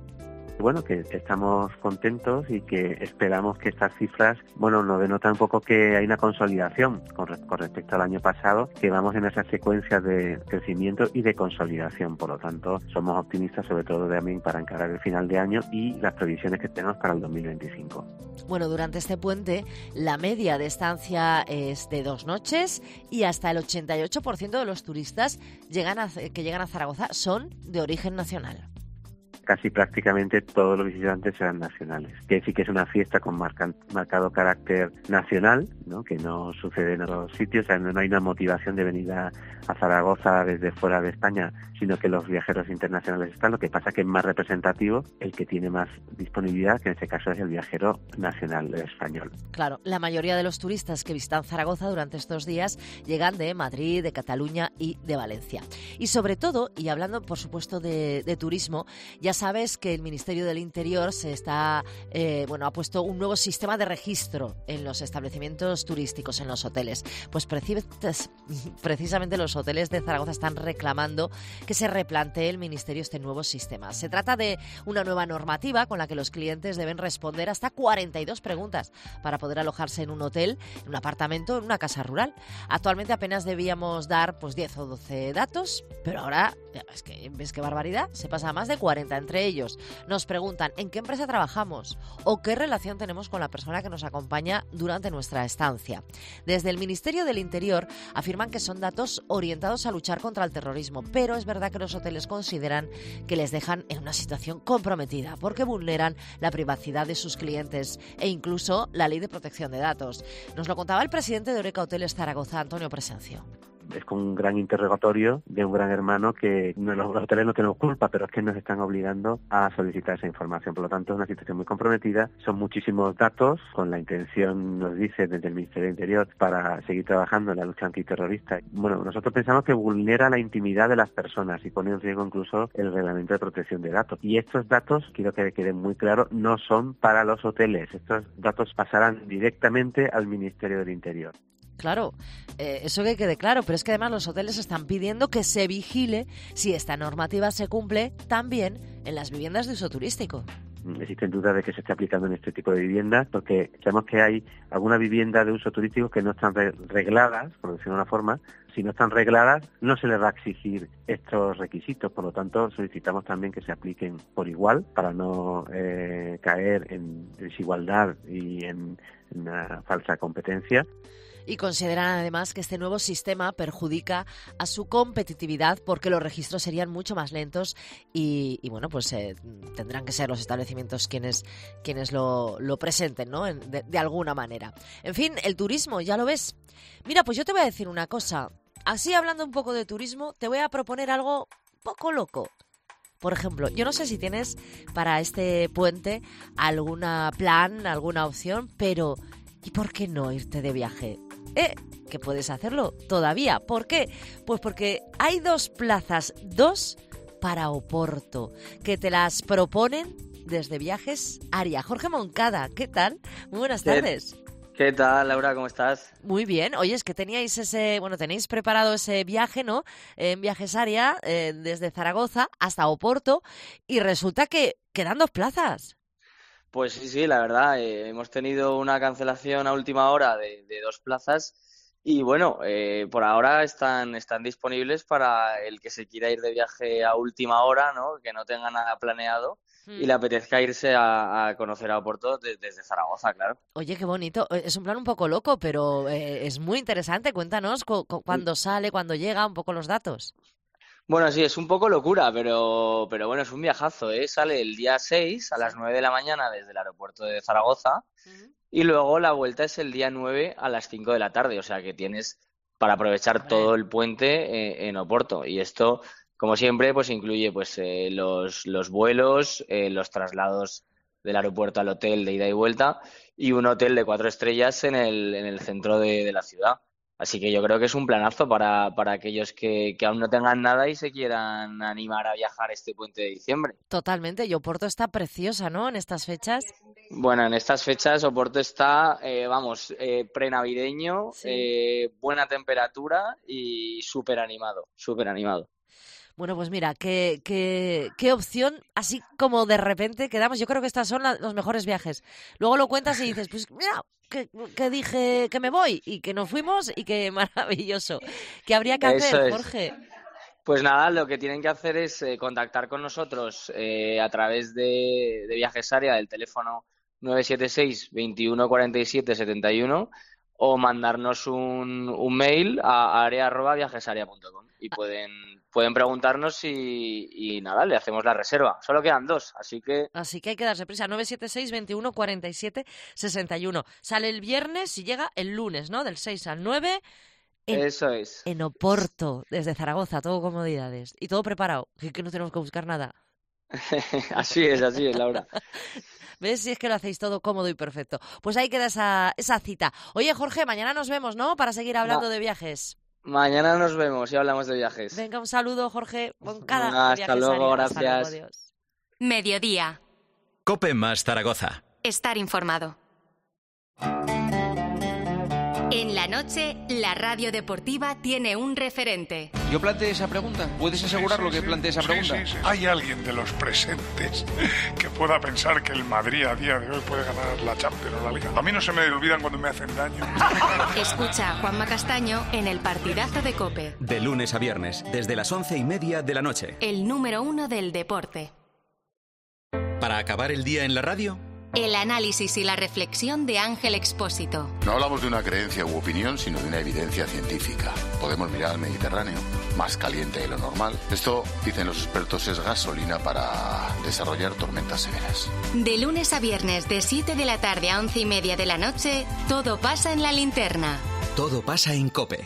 Speaker 27: Bueno, que estamos contentos y que esperamos que estas cifras, bueno, nos denotan un poco que hay una consolidación con, con respecto al año pasado, que vamos en esa secuencia de crecimiento y de consolidación. Por lo tanto, somos optimistas sobre todo también para encarar el final de año y las previsiones que tenemos para el dos mil veinticinco.
Speaker 3: Bueno, durante este puente la media de estancia es de dos noches y hasta el ochenta y ocho por ciento de los turistas llegan a, que llegan a Zaragoza son de origen nacional.
Speaker 27: Casi prácticamente todos los visitantes serán nacionales. Que sí que es una fiesta con marca, marcado carácter nacional, ¿no? Que no sucede en otros sitios, o sea, no hay una motivación de venir a, a Zaragoza desde fuera de España, sino que los viajeros internacionales están. Lo que pasa que es más representativo el que tiene más disponibilidad, que en este caso es el viajero nacional español.
Speaker 3: Claro, la mayoría de los turistas que visitan Zaragoza durante estos días llegan de Madrid, de Cataluña y de Valencia. Y sobre todo, y hablando por supuesto de, de turismo, ya Ya sabes que el Ministerio del Interior se está, eh, bueno, ha puesto un nuevo sistema de registro en los establecimientos turísticos, en los hoteles. Pues precisamente los hoteles de Zaragoza están reclamando que se replantee el Ministerio este nuevo sistema. Se trata de una nueva normativa con la que los clientes deben responder hasta cuarenta y dos preguntas para poder alojarse en un hotel, en un apartamento, en una casa rural. Actualmente apenas debíamos dar pues diez o doce datos, pero ahora, es que ves qué barbaridad, se pasa a más de cuarenta. Entre ellos nos preguntan en qué empresa trabajamos o qué relación tenemos con la persona que nos acompaña durante nuestra estancia. Desde el Ministerio del Interior afirman que son datos orientados a luchar contra el terrorismo, pero es verdad que los hoteles consideran que les dejan en una situación comprometida porque vulneran la privacidad de sus clientes e incluso la ley de protección de datos. Nos lo contaba el presidente de Oreca Hoteles Zaragoza, Antonio Presencio.
Speaker 27: Es con un gran interrogatorio de un gran hermano que no, los hoteles no tenemos culpa, pero es que nos están obligando a solicitar esa información. Por lo tanto, es una situación muy comprometida. Son muchísimos datos con la intención, nos dice desde el Ministerio del Interior, para seguir trabajando en la lucha antiterrorista. Bueno, nosotros pensamos que vulnera la intimidad de las personas y pone en riesgo incluso el reglamento de protección de datos. Y estos datos, quiero que quede muy claro, no son para los hoteles. Estos datos pasarán directamente al Ministerio del Interior.
Speaker 3: Claro, eh, eso que quede claro, pero es que además los hoteles están pidiendo que se vigile si esta normativa se cumple también en las viviendas de uso turístico.
Speaker 27: Existen dudas de que se esté aplicando en este tipo de viviendas porque sabemos que hay alguna vivienda de uso turístico que no están regladas, por decirlo de una forma. Si no están regladas, no se les va a exigir estos requisitos. Por lo tanto, solicitamos también que se apliquen por igual para no eh, caer en desigualdad y en, en una falsa competencia.
Speaker 3: Y consideran además que este nuevo sistema perjudica a su competitividad porque los registros serían mucho más lentos y, y bueno, pues eh, tendrán que ser los establecimientos quienes, quienes lo, lo presenten, ¿no? En, de, de alguna manera. En fin, el turismo, ya lo ves. Mira, pues yo te voy a decir una cosa. Así, hablando un poco de turismo, te voy a proponer algo poco loco. Por ejemplo, yo no sé si tienes para este puente alguna plan, alguna opción, pero ¿y por qué no irte de viaje? Eh, que puedes hacerlo todavía. ¿Por qué? Pues porque hay dos plazas, dos para Oporto, que te las proponen desde Viajes Aria. Jorge Moncada, ¿qué tal? Muy buenas tardes.
Speaker 4: ¿Qué, ¿Qué tal, Laura? ¿Cómo estás?
Speaker 3: Muy bien. Oye, es que teníais ese, bueno, tenéis preparado ese viaje, ¿no? En Viajes Aria, eh, desde Zaragoza hasta Oporto, y resulta que quedan dos plazas.
Speaker 4: Pues sí, sí, la verdad, eh, hemos tenido una cancelación a última hora de, de dos plazas y bueno, eh, por ahora están, están disponibles para el que se quiera ir de viaje a última hora, ¿no? Que no tenga nada planeado mm. y le apetezca irse a, a conocer a Oporto de, desde Zaragoza, claro.
Speaker 3: Oye, qué bonito. Es un plan un poco loco, pero eh, es muy interesante. Cuéntanos cu- cu- cuándo sale, cuándo llega, un poco los datos.
Speaker 4: Bueno, sí, es un poco locura, pero, pero bueno, es un viajazo, ¿eh? Sale el día seis a las nueve de la mañana desde el aeropuerto de Zaragoza uh-huh. y luego la vuelta es el día nueve a las cinco de la tarde, o sea que tienes para aprovechar Hombre. todo el puente eh, en Oporto. Y esto, como siempre, pues incluye pues eh, los, los vuelos, eh, los traslados del aeropuerto al hotel de ida y vuelta y un hotel de cuatro estrellas en el, en el centro de, de la ciudad. Así que yo creo que es un planazo para, para aquellos que, que aún no tengan nada y se quieran animar a viajar este puente de diciembre.
Speaker 3: Totalmente, y Oporto está preciosa, ¿no?, en estas fechas.
Speaker 4: Bueno, en estas fechas Oporto está, eh, vamos, eh, prenavideño, sí. eh, buena temperatura y súper animado, súper animado.
Speaker 3: Bueno, pues mira, qué, qué, qué opción, así como de repente quedamos. Yo creo que estas son la, los mejores viajes. Luego lo cuentas y dices, pues mira, que, que dije que me voy y que nos fuimos y que maravilloso. ¿Qué habría que hacer,
Speaker 4: Eso es.
Speaker 3: Jorge?
Speaker 4: Pues nada, lo que tienen que hacer es eh, contactar con nosotros eh, a través de, de Viajes Aria, del teléfono nueve siete seis, veintiuno cuarenta y siete setenta y uno o mandarnos un, un mail a area arroba viajesaria punto com y pueden... Pueden preguntarnos y, y nada, le hacemos la reserva. Solo quedan dos, así que...
Speaker 3: Así que hay que darse prisa. nueve siete seis, veintiuno cuarenta y siete sesenta y uno. Sale el viernes y llega el lunes, ¿no? Del seis al nueve. En,
Speaker 4: Eso es.
Speaker 3: En Oporto, desde Zaragoza, todo comodidades. Y todo preparado, que, que no tenemos que buscar nada.
Speaker 4: Así es, así es, Laura.
Speaker 3: ¿Ves? Si es que lo hacéis todo cómodo y perfecto. Pues ahí queda esa, esa cita. Oye, Jorge, mañana nos vemos, ¿no? Para seguir hablando
Speaker 4: Va.
Speaker 3: de viajes.
Speaker 4: Mañana nos vemos y hablamos de viajes.
Speaker 3: Venga, un saludo, Jorge Moncada.
Speaker 4: Hasta luego, gracias.
Speaker 3: Hasta luego, adiós.
Speaker 1: Mediodía.
Speaker 2: COPE más Zaragoza.
Speaker 1: Estar informado. En la noche, la radio deportiva tiene un referente.
Speaker 7: Yo planteé esa pregunta. ¿Puedes asegurarlo que planteé esa pregunta?
Speaker 8: Sí, sí, sí. ¿Hay alguien de los presentes que pueda pensar que el Madrid a día de hoy puede ganar la Champions o la Liga? A mí no se me olvidan cuando me hacen daño.
Speaker 1: Escucha a Juanma Castaño en el partidazo de COPE.
Speaker 2: De lunes a viernes, desde las once y media de la noche.
Speaker 1: El número uno del deporte.
Speaker 2: Para acabar el día en la radio,
Speaker 1: el análisis y la reflexión de Ángel Expósito.
Speaker 9: No hablamos de una creencia u opinión, sino de una evidencia científica. Podemos mirar al Mediterráneo, más caliente de lo normal. Esto, dicen los expertos, es gasolina para desarrollar tormentas severas.
Speaker 1: De lunes a viernes, de siete de la tarde a once y media de la noche, todo pasa en la linterna.
Speaker 2: Todo pasa en COPE.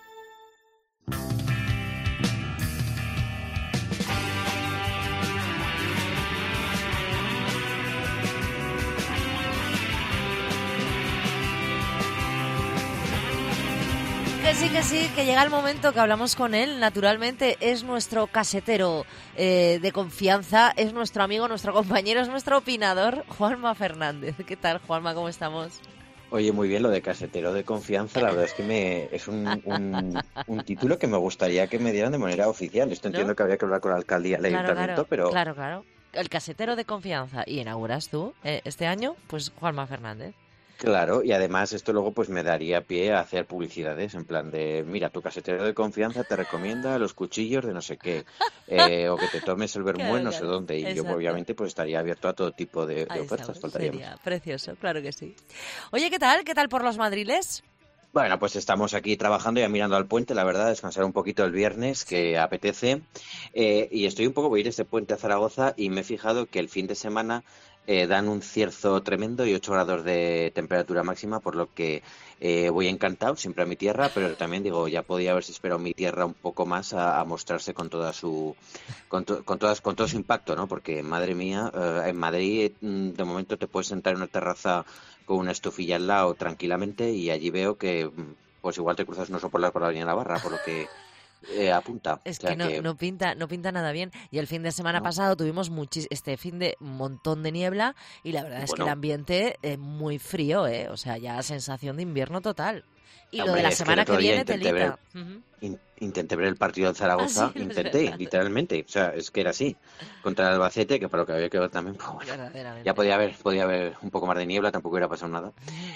Speaker 3: Que sí, que sí, que llega el momento que hablamos con él, naturalmente. Es nuestro casetero eh, de confianza, es nuestro amigo, nuestro compañero, es nuestro opinador, Juanma Fernández. ¿Qué tal, Juanma? ¿Cómo estamos?
Speaker 10: Oye, muy bien, lo de casetero de confianza, la verdad es que me es un, un, un título que me gustaría que me dieran de manera oficial. Esto entiendo ¿no? que habría que hablar con la alcaldía, el
Speaker 3: claro,
Speaker 10: ayuntamiento,
Speaker 3: claro,
Speaker 10: pero...
Speaker 3: Claro, claro. El casetero de confianza. Y inauguras tú eh, este año, pues Juanma Fernández.
Speaker 10: Claro, y además esto luego pues me daría pie a hacer publicidades en plan de, mira, tu casetero de confianza te recomienda los cuchillos de no sé qué, eh, o que te tomes el vermú claro, no sé claro. dónde, y Exacto. yo obviamente pues estaría abierto a todo tipo de, de ofertas, faltaría
Speaker 3: Sería
Speaker 10: más.
Speaker 3: Precioso, claro que sí. Oye, ¿qué tal? ¿Qué tal por los madriles?
Speaker 10: Bueno, pues estamos aquí trabajando ya mirando al puente, la verdad, descansar un poquito el viernes, que apetece, eh, y estoy un poco, voy a ir este puente a Zaragoza y me he fijado que el fin de semana Eh, dan un cierzo tremendo y ocho grados de temperatura máxima, por lo que eh, voy encantado, siempre a mi tierra, pero también digo, ya podía haberse esperado mi tierra un poco más a, a mostrarse con toda su con, to, con todas con todo su impacto, ¿no? Porque madre mía, eh, en Madrid de momento te puedes sentar en una terraza con una estufilla al lado tranquilamente y allí veo que pues igual te cruzas un oso polar por la avenida Navarra, por lo que Eh, apunta.
Speaker 3: Es
Speaker 10: o sea
Speaker 3: que, no,
Speaker 10: que
Speaker 3: no pinta no pinta nada bien. Y el fin de semana no. pasado tuvimos muchis, este fin de un montón de niebla y la verdad es bueno. que el ambiente es muy frío, ¿eh? O sea, ya sensación de invierno total. Y Hombre, lo de la semana que, que viene, telita.
Speaker 10: Ver, uh-huh. in, intenté ver el partido de Zaragoza, ah, sí, intenté, literalmente. O sea, es que era así. Contra el Albacete, que para lo que había que ver también, pues bueno, ya podía haber, podía haber un poco más de niebla, tampoco hubiera pasado nada.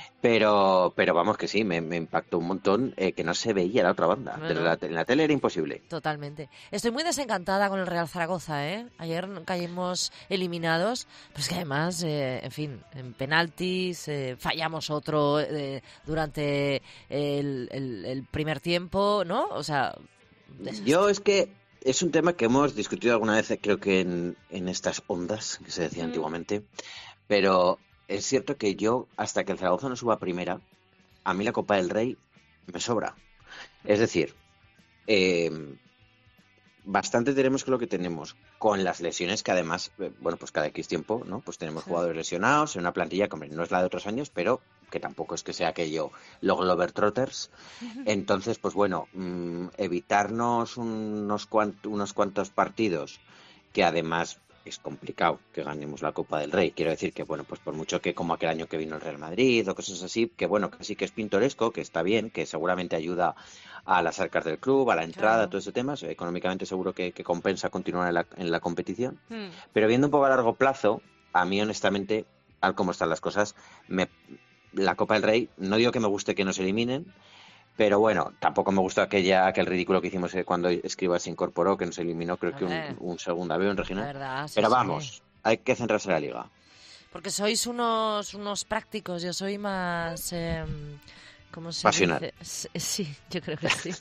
Speaker 10: Pero pero vamos que sí, me, me impactó un montón eh, que no se veía la otra banda. Bueno. De la, en la tele era imposible.
Speaker 3: Totalmente. Estoy muy desencantada con el Real Zaragoza, ¿eh? Ayer caímos eliminados, pues que además, eh, en fin, en penaltis, eh, fallamos otro eh, durante el, el, el primer tiempo, ¿no? O sea...
Speaker 10: Yo es que es un tema que hemos discutido alguna vez, creo que en, en estas ondas que se decía mm. antiguamente, pero es cierto que yo, hasta que el Zaragoza no suba a primera, a mí la Copa del Rey me sobra. Es decir, eh, bastante tenemos que lo que tenemos, con las lesiones que además, eh, bueno, pues cada X tiempo, ¿no? Pues tenemos sí. jugadores lesionados en una plantilla que, hombre, no es la de otros años, pero que tampoco es que sea aquello, los Globetrotters. Uh-huh. Entonces, pues bueno, mmm, evitarnos unos, cuant- unos cuantos partidos que además es complicado que ganemos la Copa del Rey. Quiero decir que, bueno, pues por mucho que como aquel año que vino el Real Madrid o cosas así, que bueno, que sí que es pintoresco, que está bien, que seguramente ayuda a las arcas del club, a la entrada, claro. todo ese tema, económicamente seguro que, que compensa continuar en la, en la competición. Hmm. Pero viendo un poco a largo plazo, a mí honestamente, tal como están las cosas, me... la Copa del Rey, no digo que me guste que nos eliminen, pero bueno, tampoco me gustó aquella, aquel ridículo que hicimos cuando Escribas se incorporó, que nos eliminó creo que un, un segundo avión regional.
Speaker 3: Verdad, sí,
Speaker 10: pero
Speaker 3: sí.
Speaker 10: vamos, hay que centrarse en la liga.
Speaker 3: Porque sois unos unos prácticos, yo soy más... Eh, ¿cómo se
Speaker 10: Pasional.
Speaker 3: dice? Sí, yo creo que sí.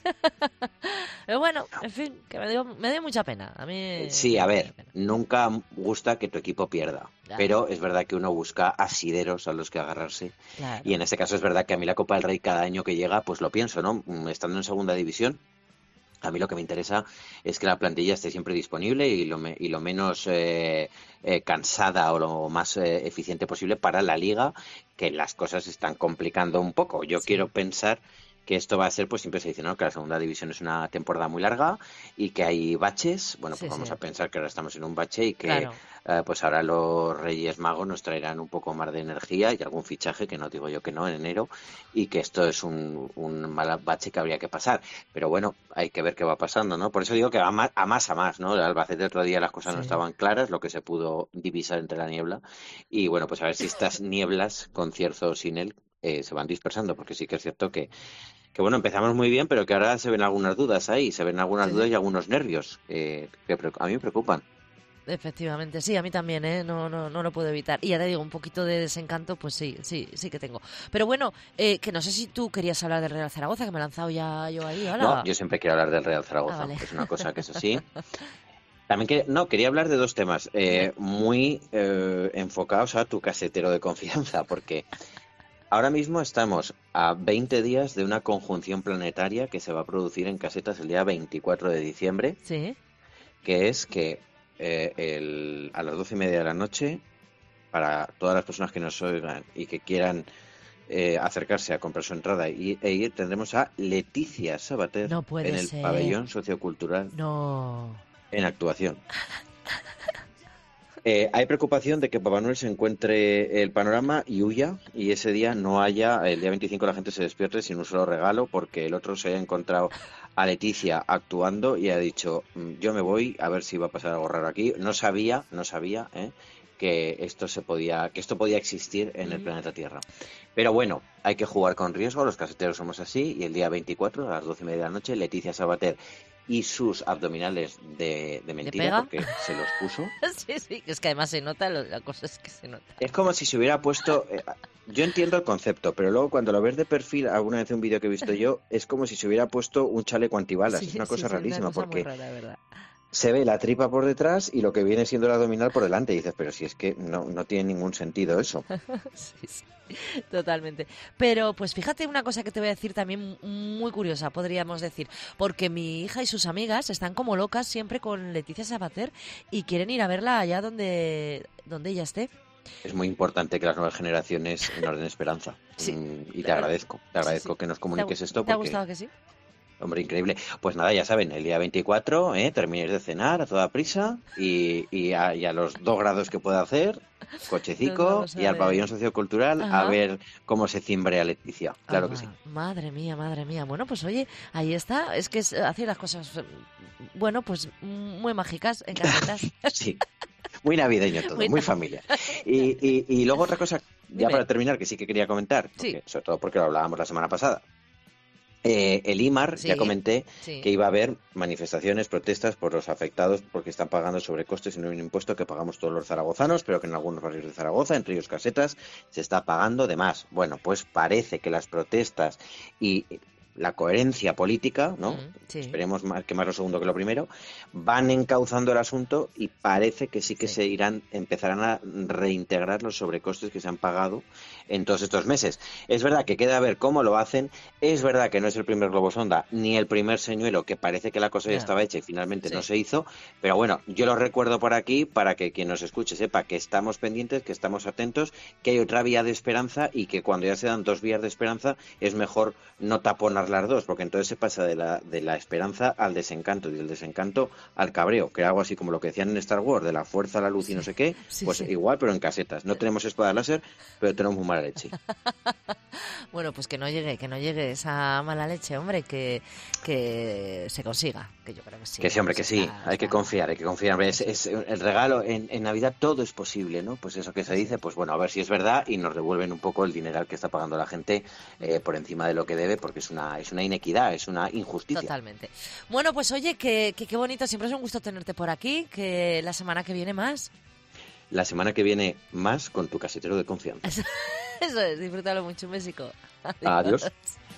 Speaker 3: Pero bueno, en fin, que me dio, me dio mucha pena. A mí
Speaker 10: sí, a ver, nunca gusta que tu equipo pierda, claro. pero es verdad que uno busca asideros a los que agarrarse. Claro. Y en este caso es verdad que a mí la Copa del Rey cada año que llega, pues lo pienso, ¿no? Estando en segunda división, a mí lo que me interesa es que la plantilla esté siempre disponible y lo, me, y lo menos eh, eh, cansada o lo más eh, eficiente posible para la liga, que las cosas se están complicando un poco. Yo sí. quiero pensar que esto va a ser, pues siempre se dice, ¿no? Que la segunda división es una temporada muy larga y que hay baches. Bueno, pues
Speaker 3: Sí,
Speaker 10: vamos
Speaker 3: sí.
Speaker 10: a pensar que ahora estamos en un bache y que
Speaker 3: Claro.
Speaker 10: eh, pues ahora los Reyes Magos nos traerán un poco más de energía y algún fichaje, que no digo yo que no, en enero, y que esto es un, un mal bache que habría que pasar. Pero bueno, hay que ver qué va pasando, ¿no? Por eso digo que va más, a más a más, ¿no? El Albacete otro día las cosas no
Speaker 3: Sí.
Speaker 10: estaban claras, lo que se pudo divisar entre la niebla. Y bueno, pues a ver si estas nieblas, con Cierzo o sin él, eh, se van dispersando, porque sí que es cierto que, que bueno, empezamos muy bien, pero que ahora se ven algunas dudas ahí, se ven algunas
Speaker 3: Sí,
Speaker 10: dudas
Speaker 3: sí.
Speaker 10: y algunos nervios eh, que pre- a mí me preocupan.
Speaker 3: Efectivamente, sí, a mí también, ¿eh? No, no, no lo puedo evitar. Y ya te digo, un poquito de desencanto, pues sí, sí, sí que tengo. Pero bueno, eh, que no sé si tú querías hablar del Real Zaragoza, que me he lanzado ya yo ahí, hola.
Speaker 10: No, yo siempre quiero hablar del Real Zaragoza,
Speaker 3: Ah, vale.
Speaker 10: es una cosa que es así. También que, no, quería hablar de dos temas eh, muy eh, enfocados a tu casetero de confianza, porque ahora mismo estamos a veinte días de una conjunción planetaria que se va a producir en casetas el día veinticuatro de diciembre,
Speaker 3: Sí.
Speaker 10: que es que eh, el, a las doce y media de la noche, para todas las personas que nos oigan y que quieran eh, acercarse a comprar su entrada y, e ir, tendremos a Leticia Sabater
Speaker 3: No puede
Speaker 10: en el
Speaker 3: ser.
Speaker 10: pabellón sociocultural
Speaker 3: No.
Speaker 10: en actuación. Eh, hay preocupación de que Papá Noel se encuentre el panorama y huya, y ese día no haya, el día veinticinco la gente se despierte sin un solo regalo, porque el otro se haya encontrado a Leticia actuando y ha dicho, "Mm, yo me voy a ver si va a pasar algo raro aquí". No sabía, no sabía ¿eh? que esto se podía, que esto podía existir en el planeta Tierra. Pero bueno, hay que jugar con riesgo, los caseteros somos así, y el día veinticuatro a las doce y media de la noche, Leticia Sabater y sus abdominales de, de mentira,
Speaker 3: pega?
Speaker 10: porque se los puso.
Speaker 3: Sí, sí, es que además se nota, lo- la cosa es que se nota.
Speaker 10: Es como si se hubiera puesto... eh, yo entiendo el concepto, pero luego cuando lo ves de perfil, alguna vez en un vídeo que he visto yo, es como si se hubiera puesto un chaleco antibalas.
Speaker 3: Sí,
Speaker 10: es una
Speaker 3: sí,
Speaker 10: cosa
Speaker 3: sí,
Speaker 10: rarísima,
Speaker 3: una cosa muy
Speaker 10: porque
Speaker 3: rara, de verdad.
Speaker 10: se ve la tripa por detrás y lo que viene siendo el abdominal por delante. Y dices, pero si es que no, no tiene ningún sentido eso.
Speaker 3: Sí, sí, totalmente. Pero pues fíjate una cosa que te voy a decir también muy curiosa, podríamos decir, porque mi hija y sus amigas están como locas siempre con Leticia Sabater y quieren ir a verla allá donde, donde ella esté.
Speaker 10: Es muy importante que las nuevas generaciones nos den esperanza.
Speaker 3: Sí.
Speaker 10: Mm, y te agradezco, te agradezco
Speaker 3: Sí, sí.
Speaker 10: que nos
Speaker 3: ¿Te ha-
Speaker 10: comuniques esto.
Speaker 3: ¿Te ha
Speaker 10: porque...
Speaker 3: gustado que sí?
Speaker 10: Hombre, increíble. Pues nada, ya saben, el día veinticuatro, ¿eh? terminéis de cenar a toda prisa y, y, a, y a los dos grados que pueda hacer, cochecico
Speaker 3: Nos vamos a
Speaker 10: y al
Speaker 3: ver.
Speaker 10: pabellón sociocultural
Speaker 3: Ajá.
Speaker 10: a ver cómo se cimbrea Leticia. Claro
Speaker 3: Ah,
Speaker 10: que sí.
Speaker 3: Madre mía, madre mía. Bueno, pues oye, ahí está. Es que es- hace las cosas, eh, bueno, pues mm, muy mágicas en casetas.
Speaker 10: Sí. Muy navideño todo,
Speaker 3: Muy
Speaker 10: muy,
Speaker 3: nav-
Speaker 10: familia. Y, y, y luego otra cosa, ya
Speaker 3: Dime.
Speaker 10: para terminar, que sí que quería comentar,
Speaker 3: Sí.
Speaker 10: porque- sobre todo porque lo hablábamos la semana pasada. Eh, el I M A R,
Speaker 3: Sí,
Speaker 10: ya comenté
Speaker 3: sí.
Speaker 10: que iba a haber manifestaciones, protestas por los afectados porque están pagando sobrecostes en un impuesto que pagamos todos los zaragozanos, pero que en algunos barrios de Zaragoza, entre ellos casetas, se está pagando de más. Bueno, pues parece que las protestas y la coherencia política, ¿no?
Speaker 3: Mm, sí.
Speaker 10: Esperemos más, que más lo segundo que lo primero, van encauzando el asunto y parece que sí que se irán, empezarán a reintegrar los sobrecostes que se han pagado en todos estos meses. Es verdad que queda a ver cómo lo hacen, es verdad que no es el primer globo sonda ni el primer señuelo, que parece que la cosa ya
Speaker 3: Ya.
Speaker 10: estaba hecha y finalmente
Speaker 3: Sí.
Speaker 10: no se hizo, pero bueno, yo lo recuerdo por aquí para que quien nos escuche sepa que estamos pendientes, que estamos atentos, que hay otra vía de esperanza y que cuando ya se dan dos vías de esperanza es mejor no taponar las dos, porque entonces se pasa de la, de la esperanza al desencanto y del desencanto al cabreo, que era algo así como lo que decían en Star Wars, de la fuerza, la luz y no sé qué,
Speaker 3: sí,
Speaker 10: pues
Speaker 3: sí.
Speaker 10: igual, pero en casetas. No tenemos espada láser, pero tenemos muy mala leche.
Speaker 3: Bueno, pues que no llegue, que no llegue esa mala leche, hombre, que, que se consiga, que yo creo que sí.
Speaker 10: Que sí, hombre, que sí,
Speaker 3: Está-
Speaker 10: hay que confiar, hay que confiar. Es, es el regalo, en, en Navidad todo es posible, ¿no? Pues eso que se dice, pues bueno, a ver si es verdad y nos devuelven un poco el dineral que está pagando la gente eh, por encima de lo que debe, porque es una, es una inequidad, es una injusticia.
Speaker 3: Totalmente. Bueno, pues oye, que, que qué bonito, siempre es un gusto tenerte por aquí, que la semana que viene más.
Speaker 10: La semana que viene más con tu casetero de confianza.
Speaker 3: Eso es, disfrútalo mucho, un besico.
Speaker 10: Adiós.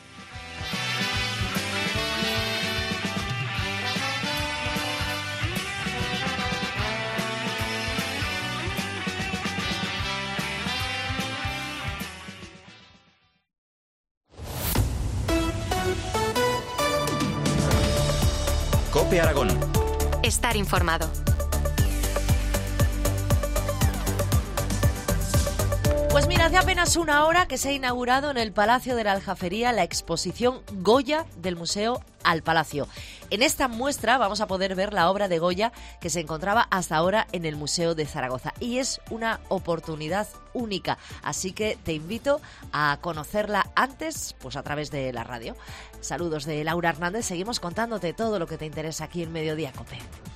Speaker 2: Cope Aragón.
Speaker 1: Estar informado.
Speaker 3: Pues mira, hace apenas una hora que se ha inaugurado en el Palacio de la Aljafería la exposición Goya del Museo al Palacio. En esta muestra vamos a poder ver la obra de Goya que se encontraba hasta ahora en el Museo de Zaragoza y es una oportunidad única, así que te invito a conocerla antes, pues a través de la radio. Saludos de Laura Hernández, seguimos contándote todo lo que te interesa aquí en Mediodía COPE.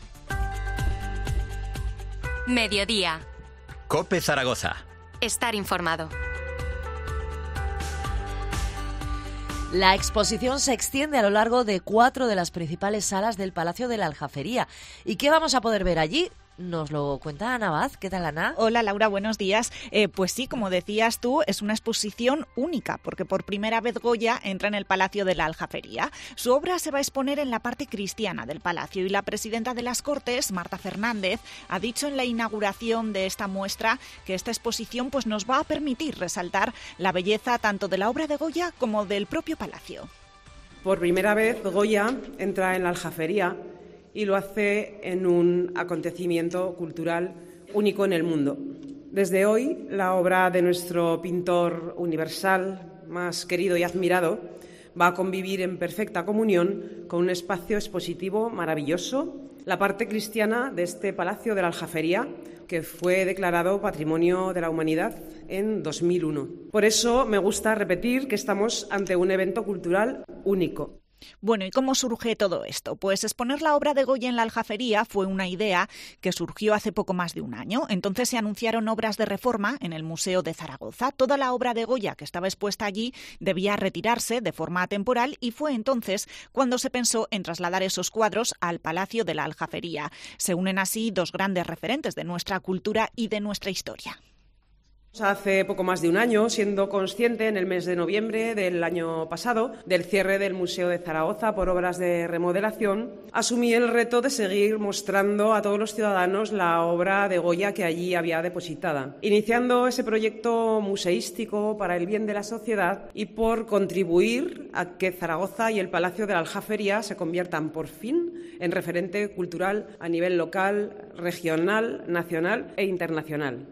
Speaker 1: Mediodía.
Speaker 2: COPE Zaragoza.
Speaker 1: Estar informado.
Speaker 3: La exposición se extiende a lo largo de cuatro de las principales salas del Palacio de la Aljafería. ¿Y qué vamos a poder ver allí? Nos lo cuenta Ana Abad. ¿Qué tal, Ana?
Speaker 13: Hola, Laura, buenos días. Eh, pues sí, como decías tú, es una exposición única, porque por primera vez Goya entra en el Palacio de la Aljafería. Su obra se va a exponer en la parte cristiana del palacio y la presidenta de las Cortes, Marta Fernández, ha dicho en la inauguración de esta muestra que esta exposición pues, nos va a permitir resaltar la belleza tanto de la obra de Goya como del propio palacio.
Speaker 14: Por primera vez Goya entra en la Aljafería y lo hace en un acontecimiento cultural único en el mundo. Desde hoy, la obra de nuestro pintor universal más querido y admirado va a convivir en perfecta comunión con un espacio expositivo maravilloso, la parte cristiana de este Palacio de la Aljafería, que fue declarado Patrimonio de la Humanidad en dos mil uno. Por eso me gusta repetir que estamos ante un evento cultural único.
Speaker 13: Bueno, ¿y cómo surge todo esto? Pues exponer la obra de Goya en la Aljafería fue una idea que surgió hace poco más de un año. Entonces se anunciaron obras de reforma en el Museo de Zaragoza. Toda la obra de Goya que estaba expuesta allí debía retirarse de forma temporal y fue entonces cuando se pensó en trasladar esos cuadros al Palacio de la Aljafería. Se unen así dos grandes referentes de nuestra cultura y de nuestra historia.
Speaker 14: Hace poco más de un año, siendo consciente en el mes de noviembre del año pasado del cierre del Museo de Zaragoza por obras de remodelación, asumí el reto de seguir mostrando a todos los ciudadanos la obra de Goya que allí había depositada, iniciando ese proyecto museístico para el bien de la sociedad y por contribuir a que Zaragoza y el Palacio de la Aljafería se conviertan por fin en referente cultural a nivel local, regional, nacional e internacional.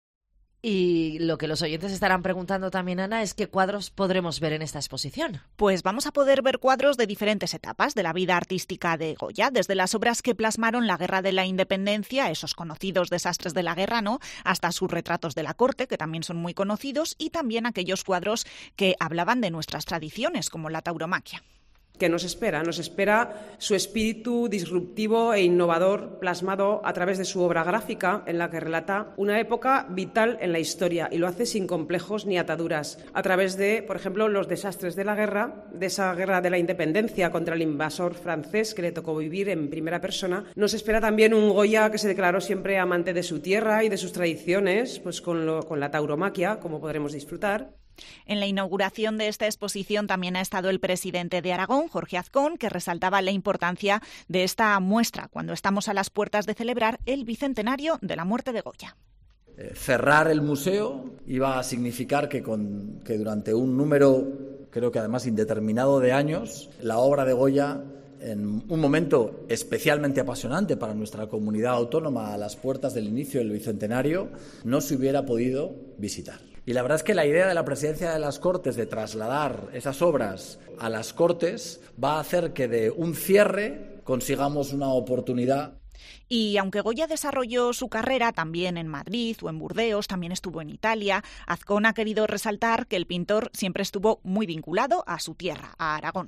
Speaker 3: Y lo que los oyentes estarán preguntando también, Ana, es qué cuadros podremos ver en esta exposición.
Speaker 13: Pues vamos a poder ver cuadros de diferentes etapas de la vida artística de Goya, desde las obras que plasmaron la Guerra de la Independencia, esos conocidos desastres de la guerra, ¿no?, hasta sus retratos de la corte, que también son muy conocidos, y también aquellos cuadros que hablaban de nuestras tradiciones, como la tauromaquia.
Speaker 14: ¿Qué nos espera? Nos espera su espíritu disruptivo e innovador plasmado a través de su obra gráfica, en la que relata una época vital en la historia y lo hace sin complejos ni ataduras, a través de, por ejemplo, los desastres de la guerra, de esa guerra de la independencia contra el invasor francés que le tocó vivir en primera persona. Nos espera también un Goya que se declaró siempre amante de su tierra y de sus tradiciones, pues con, lo, con la tauromaquia, como podremos disfrutar.
Speaker 13: En la inauguración de esta exposición también ha estado el presidente de Aragón, Jorge Azcón, que resaltaba la importancia de esta muestra cuando estamos a las puertas de celebrar el bicentenario de la muerte de Goya.
Speaker 15: Eh, cerrar el museo iba a significar que, con, que durante un número, creo que además indeterminado de años, la obra de Goya, en un momento especialmente apasionante para nuestra comunidad autónoma, a las puertas del inicio del bicentenario, no se hubiera podido visitar. Y la verdad es que la idea de la presidencia de las Cortes de trasladar esas obras a las Cortes va a hacer que de un cierre consigamos una oportunidad.
Speaker 13: Y aunque Goya desarrolló su carrera también en Madrid o en Burdeos, también estuvo en Italia, Azcón ha querido resaltar que el pintor siempre estuvo muy vinculado a su tierra, a Aragón.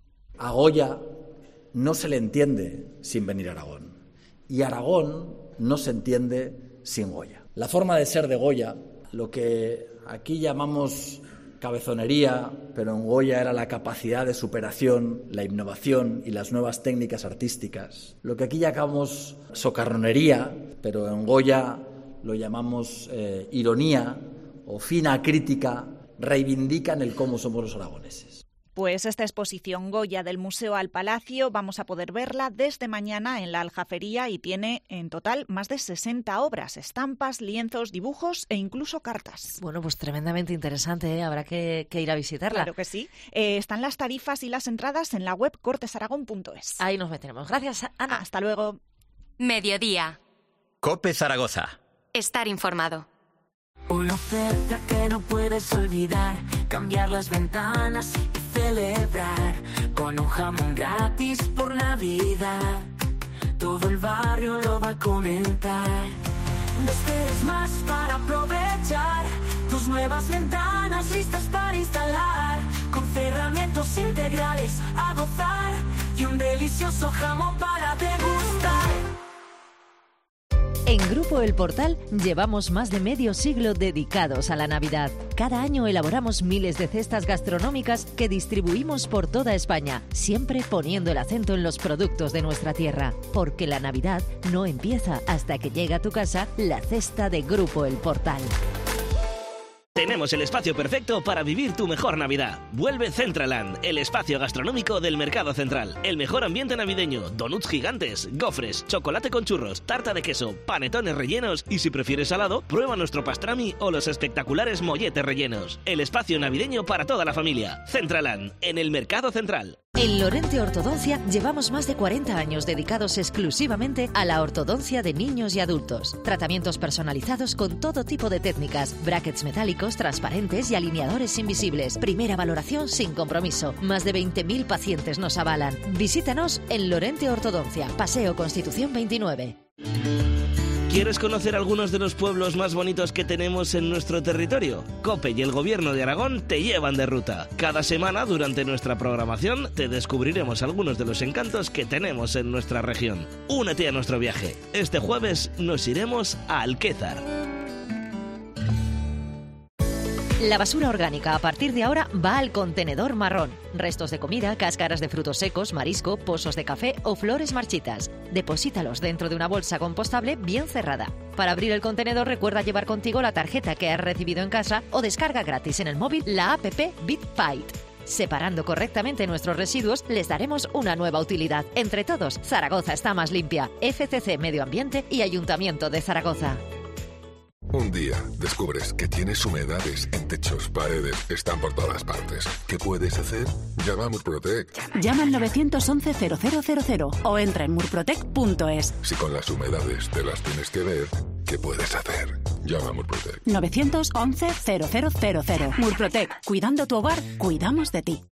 Speaker 15: A Goya no se le entiende sin venir a Aragón. Y Aragón no se entiende sin Goya. La forma de ser de Goya, lo que aquí llamamos cabezonería, pero en Goya era la capacidad de superación, la innovación y las nuevas técnicas artísticas. Lo que aquí llamamos socarronería, pero en Goya lo llamamos eh, ironía o fina crítica, reivindican el cómo somos los aragoneses.
Speaker 13: Pues esta exposición Goya del Museo al Palacio vamos a poder verla desde mañana en la Aljafería y tiene en total más de sesenta obras, estampas, lienzos, dibujos e incluso cartas.
Speaker 3: Bueno, pues tremendamente interesante, ¿eh? Habrá que, que ir a visitarla.
Speaker 13: Claro que sí. Eh, están las tarifas y las entradas en la web cortes aragón punto es.
Speaker 3: Ahí nos meteremos. Gracias, Ana.
Speaker 13: Hasta luego.
Speaker 1: Mediodía.
Speaker 2: COPE Zaragoza.
Speaker 1: Estar informado.
Speaker 16: Una oferta que no puedes olvidar, cambiar las ventanas y celebrar con un jamón gratis por Navidad. Todo el barrio lo va a comentar. No esperes más para aprovechar tus nuevas ventanas listas para instalar, con cerramientos integrales a gozar y un delicioso jamón para degustar.
Speaker 3: En Grupo El Portal llevamos más de medio siglo dedicados a la Navidad. Cada año elaboramos miles de cestas gastronómicas que distribuimos por toda España, siempre poniendo el acento en los productos de nuestra tierra. Porque la Navidad no empieza hasta que llega a tu casa la cesta de Grupo El Portal.
Speaker 17: Tenemos el espacio perfecto para vivir tu mejor Navidad. Vuelve Centraland, el espacio gastronómico del Mercado Central. El mejor ambiente navideño, donuts gigantes, gofres, chocolate con churros, tarta de queso, panetones rellenos y si prefieres salado, prueba nuestro pastrami o los espectaculares molletes rellenos. El espacio navideño para toda la familia. Centraland, en el Mercado Central.
Speaker 3: En Lorente Ortodoncia llevamos más de cuarenta años dedicados exclusivamente a la ortodoncia de niños y adultos. Tratamientos personalizados con todo tipo de técnicas, brackets metálicos, transparentes y alineadores invisibles. Primera valoración sin compromiso. Más de veinte mil pacientes nos avalan. Visítanos en Lorente Ortodoncia, Paseo Constitución veintinueve.
Speaker 17: ¿Quieres conocer algunos de los pueblos más bonitos que tenemos en nuestro territorio? COPE y el Gobierno de Aragón te llevan de ruta. Cada semana, durante nuestra programación, te descubriremos algunos de los encantos que tenemos en nuestra región. Únete a nuestro viaje. Este jueves nos iremos a Alquézar.
Speaker 3: La basura orgánica a partir de ahora va al contenedor marrón. Restos de comida, cáscaras de frutos secos, marisco, pozos de café o flores marchitas. Deposítalos dentro de una bolsa compostable bien cerrada. Para abrir el contenedor recuerda llevar contigo la tarjeta que has recibido en casa o descarga gratis en el móvil la app BitPite. Separando correctamente nuestros residuos, les daremos una nueva utilidad. Entre todos, Zaragoza está más limpia. F C C Medio Ambiente y Ayuntamiento de Zaragoza.
Speaker 18: Un día descubres que tienes humedades en techos, paredes, están por todas partes. ¿Qué puedes hacer? Llama a Murprotec.
Speaker 19: Llama al nueve once cero cero cero cero o entra en murprotec punto es.
Speaker 18: Si con las humedades te las tienes que ver, ¿qué puedes hacer? Llama a Murprotec.
Speaker 19: nueve once cero cero cero cero. Murprotec. Cuidando tu hogar, cuidamos de ti.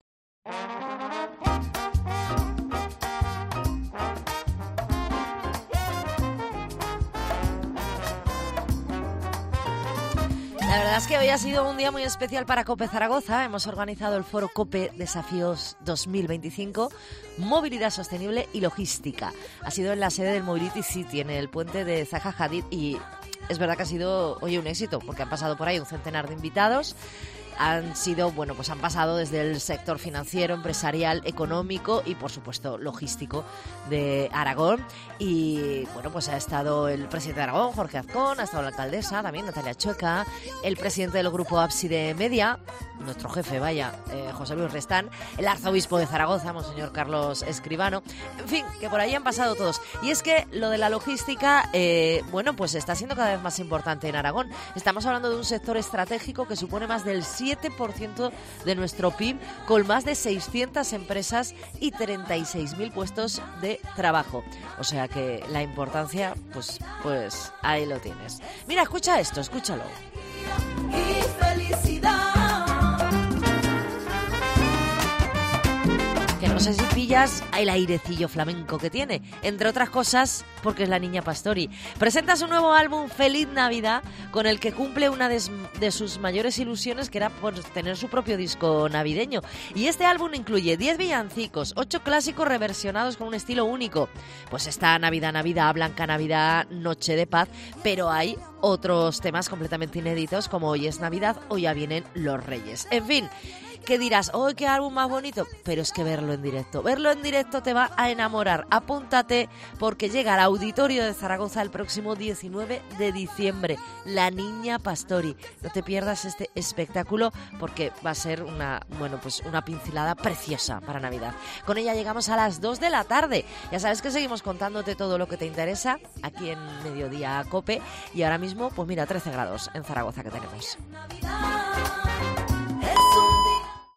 Speaker 3: La verdad es que hoy ha sido un día muy especial para COPE Zaragoza. Hemos organizado el foro COPE Desafíos dos mil veinticinco, Movilidad Sostenible y Logística. Ha sido en la sede del Mobility City, en el puente de Zaha Hadid, y es verdad que ha sido hoy un éxito, porque han pasado por ahí un centenar de invitados. Han sido, bueno, pues han pasado desde el sector financiero, empresarial, económico y, por supuesto, logístico de Aragón. Y, bueno, pues ha estado el presidente de Aragón, Jorge Azcón, ha estado la alcaldesa también, Natalia Chueca, el presidente del grupo Ábside Media, nuestro jefe, vaya, eh, José Luis Restán, el arzobispo de Zaragoza, monseñor Carlos Escribano. En fin, que por ahí han pasado todos. Y es que lo de la logística, eh, bueno, pues está siendo cada vez más importante en Aragón. Estamos hablando de un sector estratégico que supone más del siete por ciento de nuestro P I B, con más de seiscientas empresas y treinta y seis mil puestos de trabajo. O sea que la importancia, pues, pues ahí lo tienes. Mira, escucha esto, escúchalo.
Speaker 16: Y felicidad.
Speaker 3: Que no sé si pillas el airecillo flamenco que tiene, entre otras cosas porque es la Niña Pastori. Presenta su nuevo álbum Feliz Navidad, con el que cumple una de, de sus mayores ilusiones, que era por tener su propio disco navideño. Y este álbum incluye diez villancicos, ocho clásicos reversionados con un estilo único. Pues está Navidad, Navidad, Blanca Navidad, Noche de Paz, pero hay otros temas completamente inéditos como Hoy es Navidad o Ya vienen los Reyes. En fin, que dirás, ¡oh, qué álbum más bonito! Pero es que verlo en directo, verlo en directo te va a enamorar. Apúntate, porque llega al Auditorio de Zaragoza el próximo diecinueve de diciembre, La Niña Pastori. No te pierdas este espectáculo, porque va a ser una, bueno, pues una pincelada preciosa para Navidad. Con ella llegamos a las dos de la tarde. Ya sabes que seguimos contándote todo lo que te interesa aquí en Mediodía COPE. Y ahora mismo, pues mira, trece grados en Zaragoza que tenemos.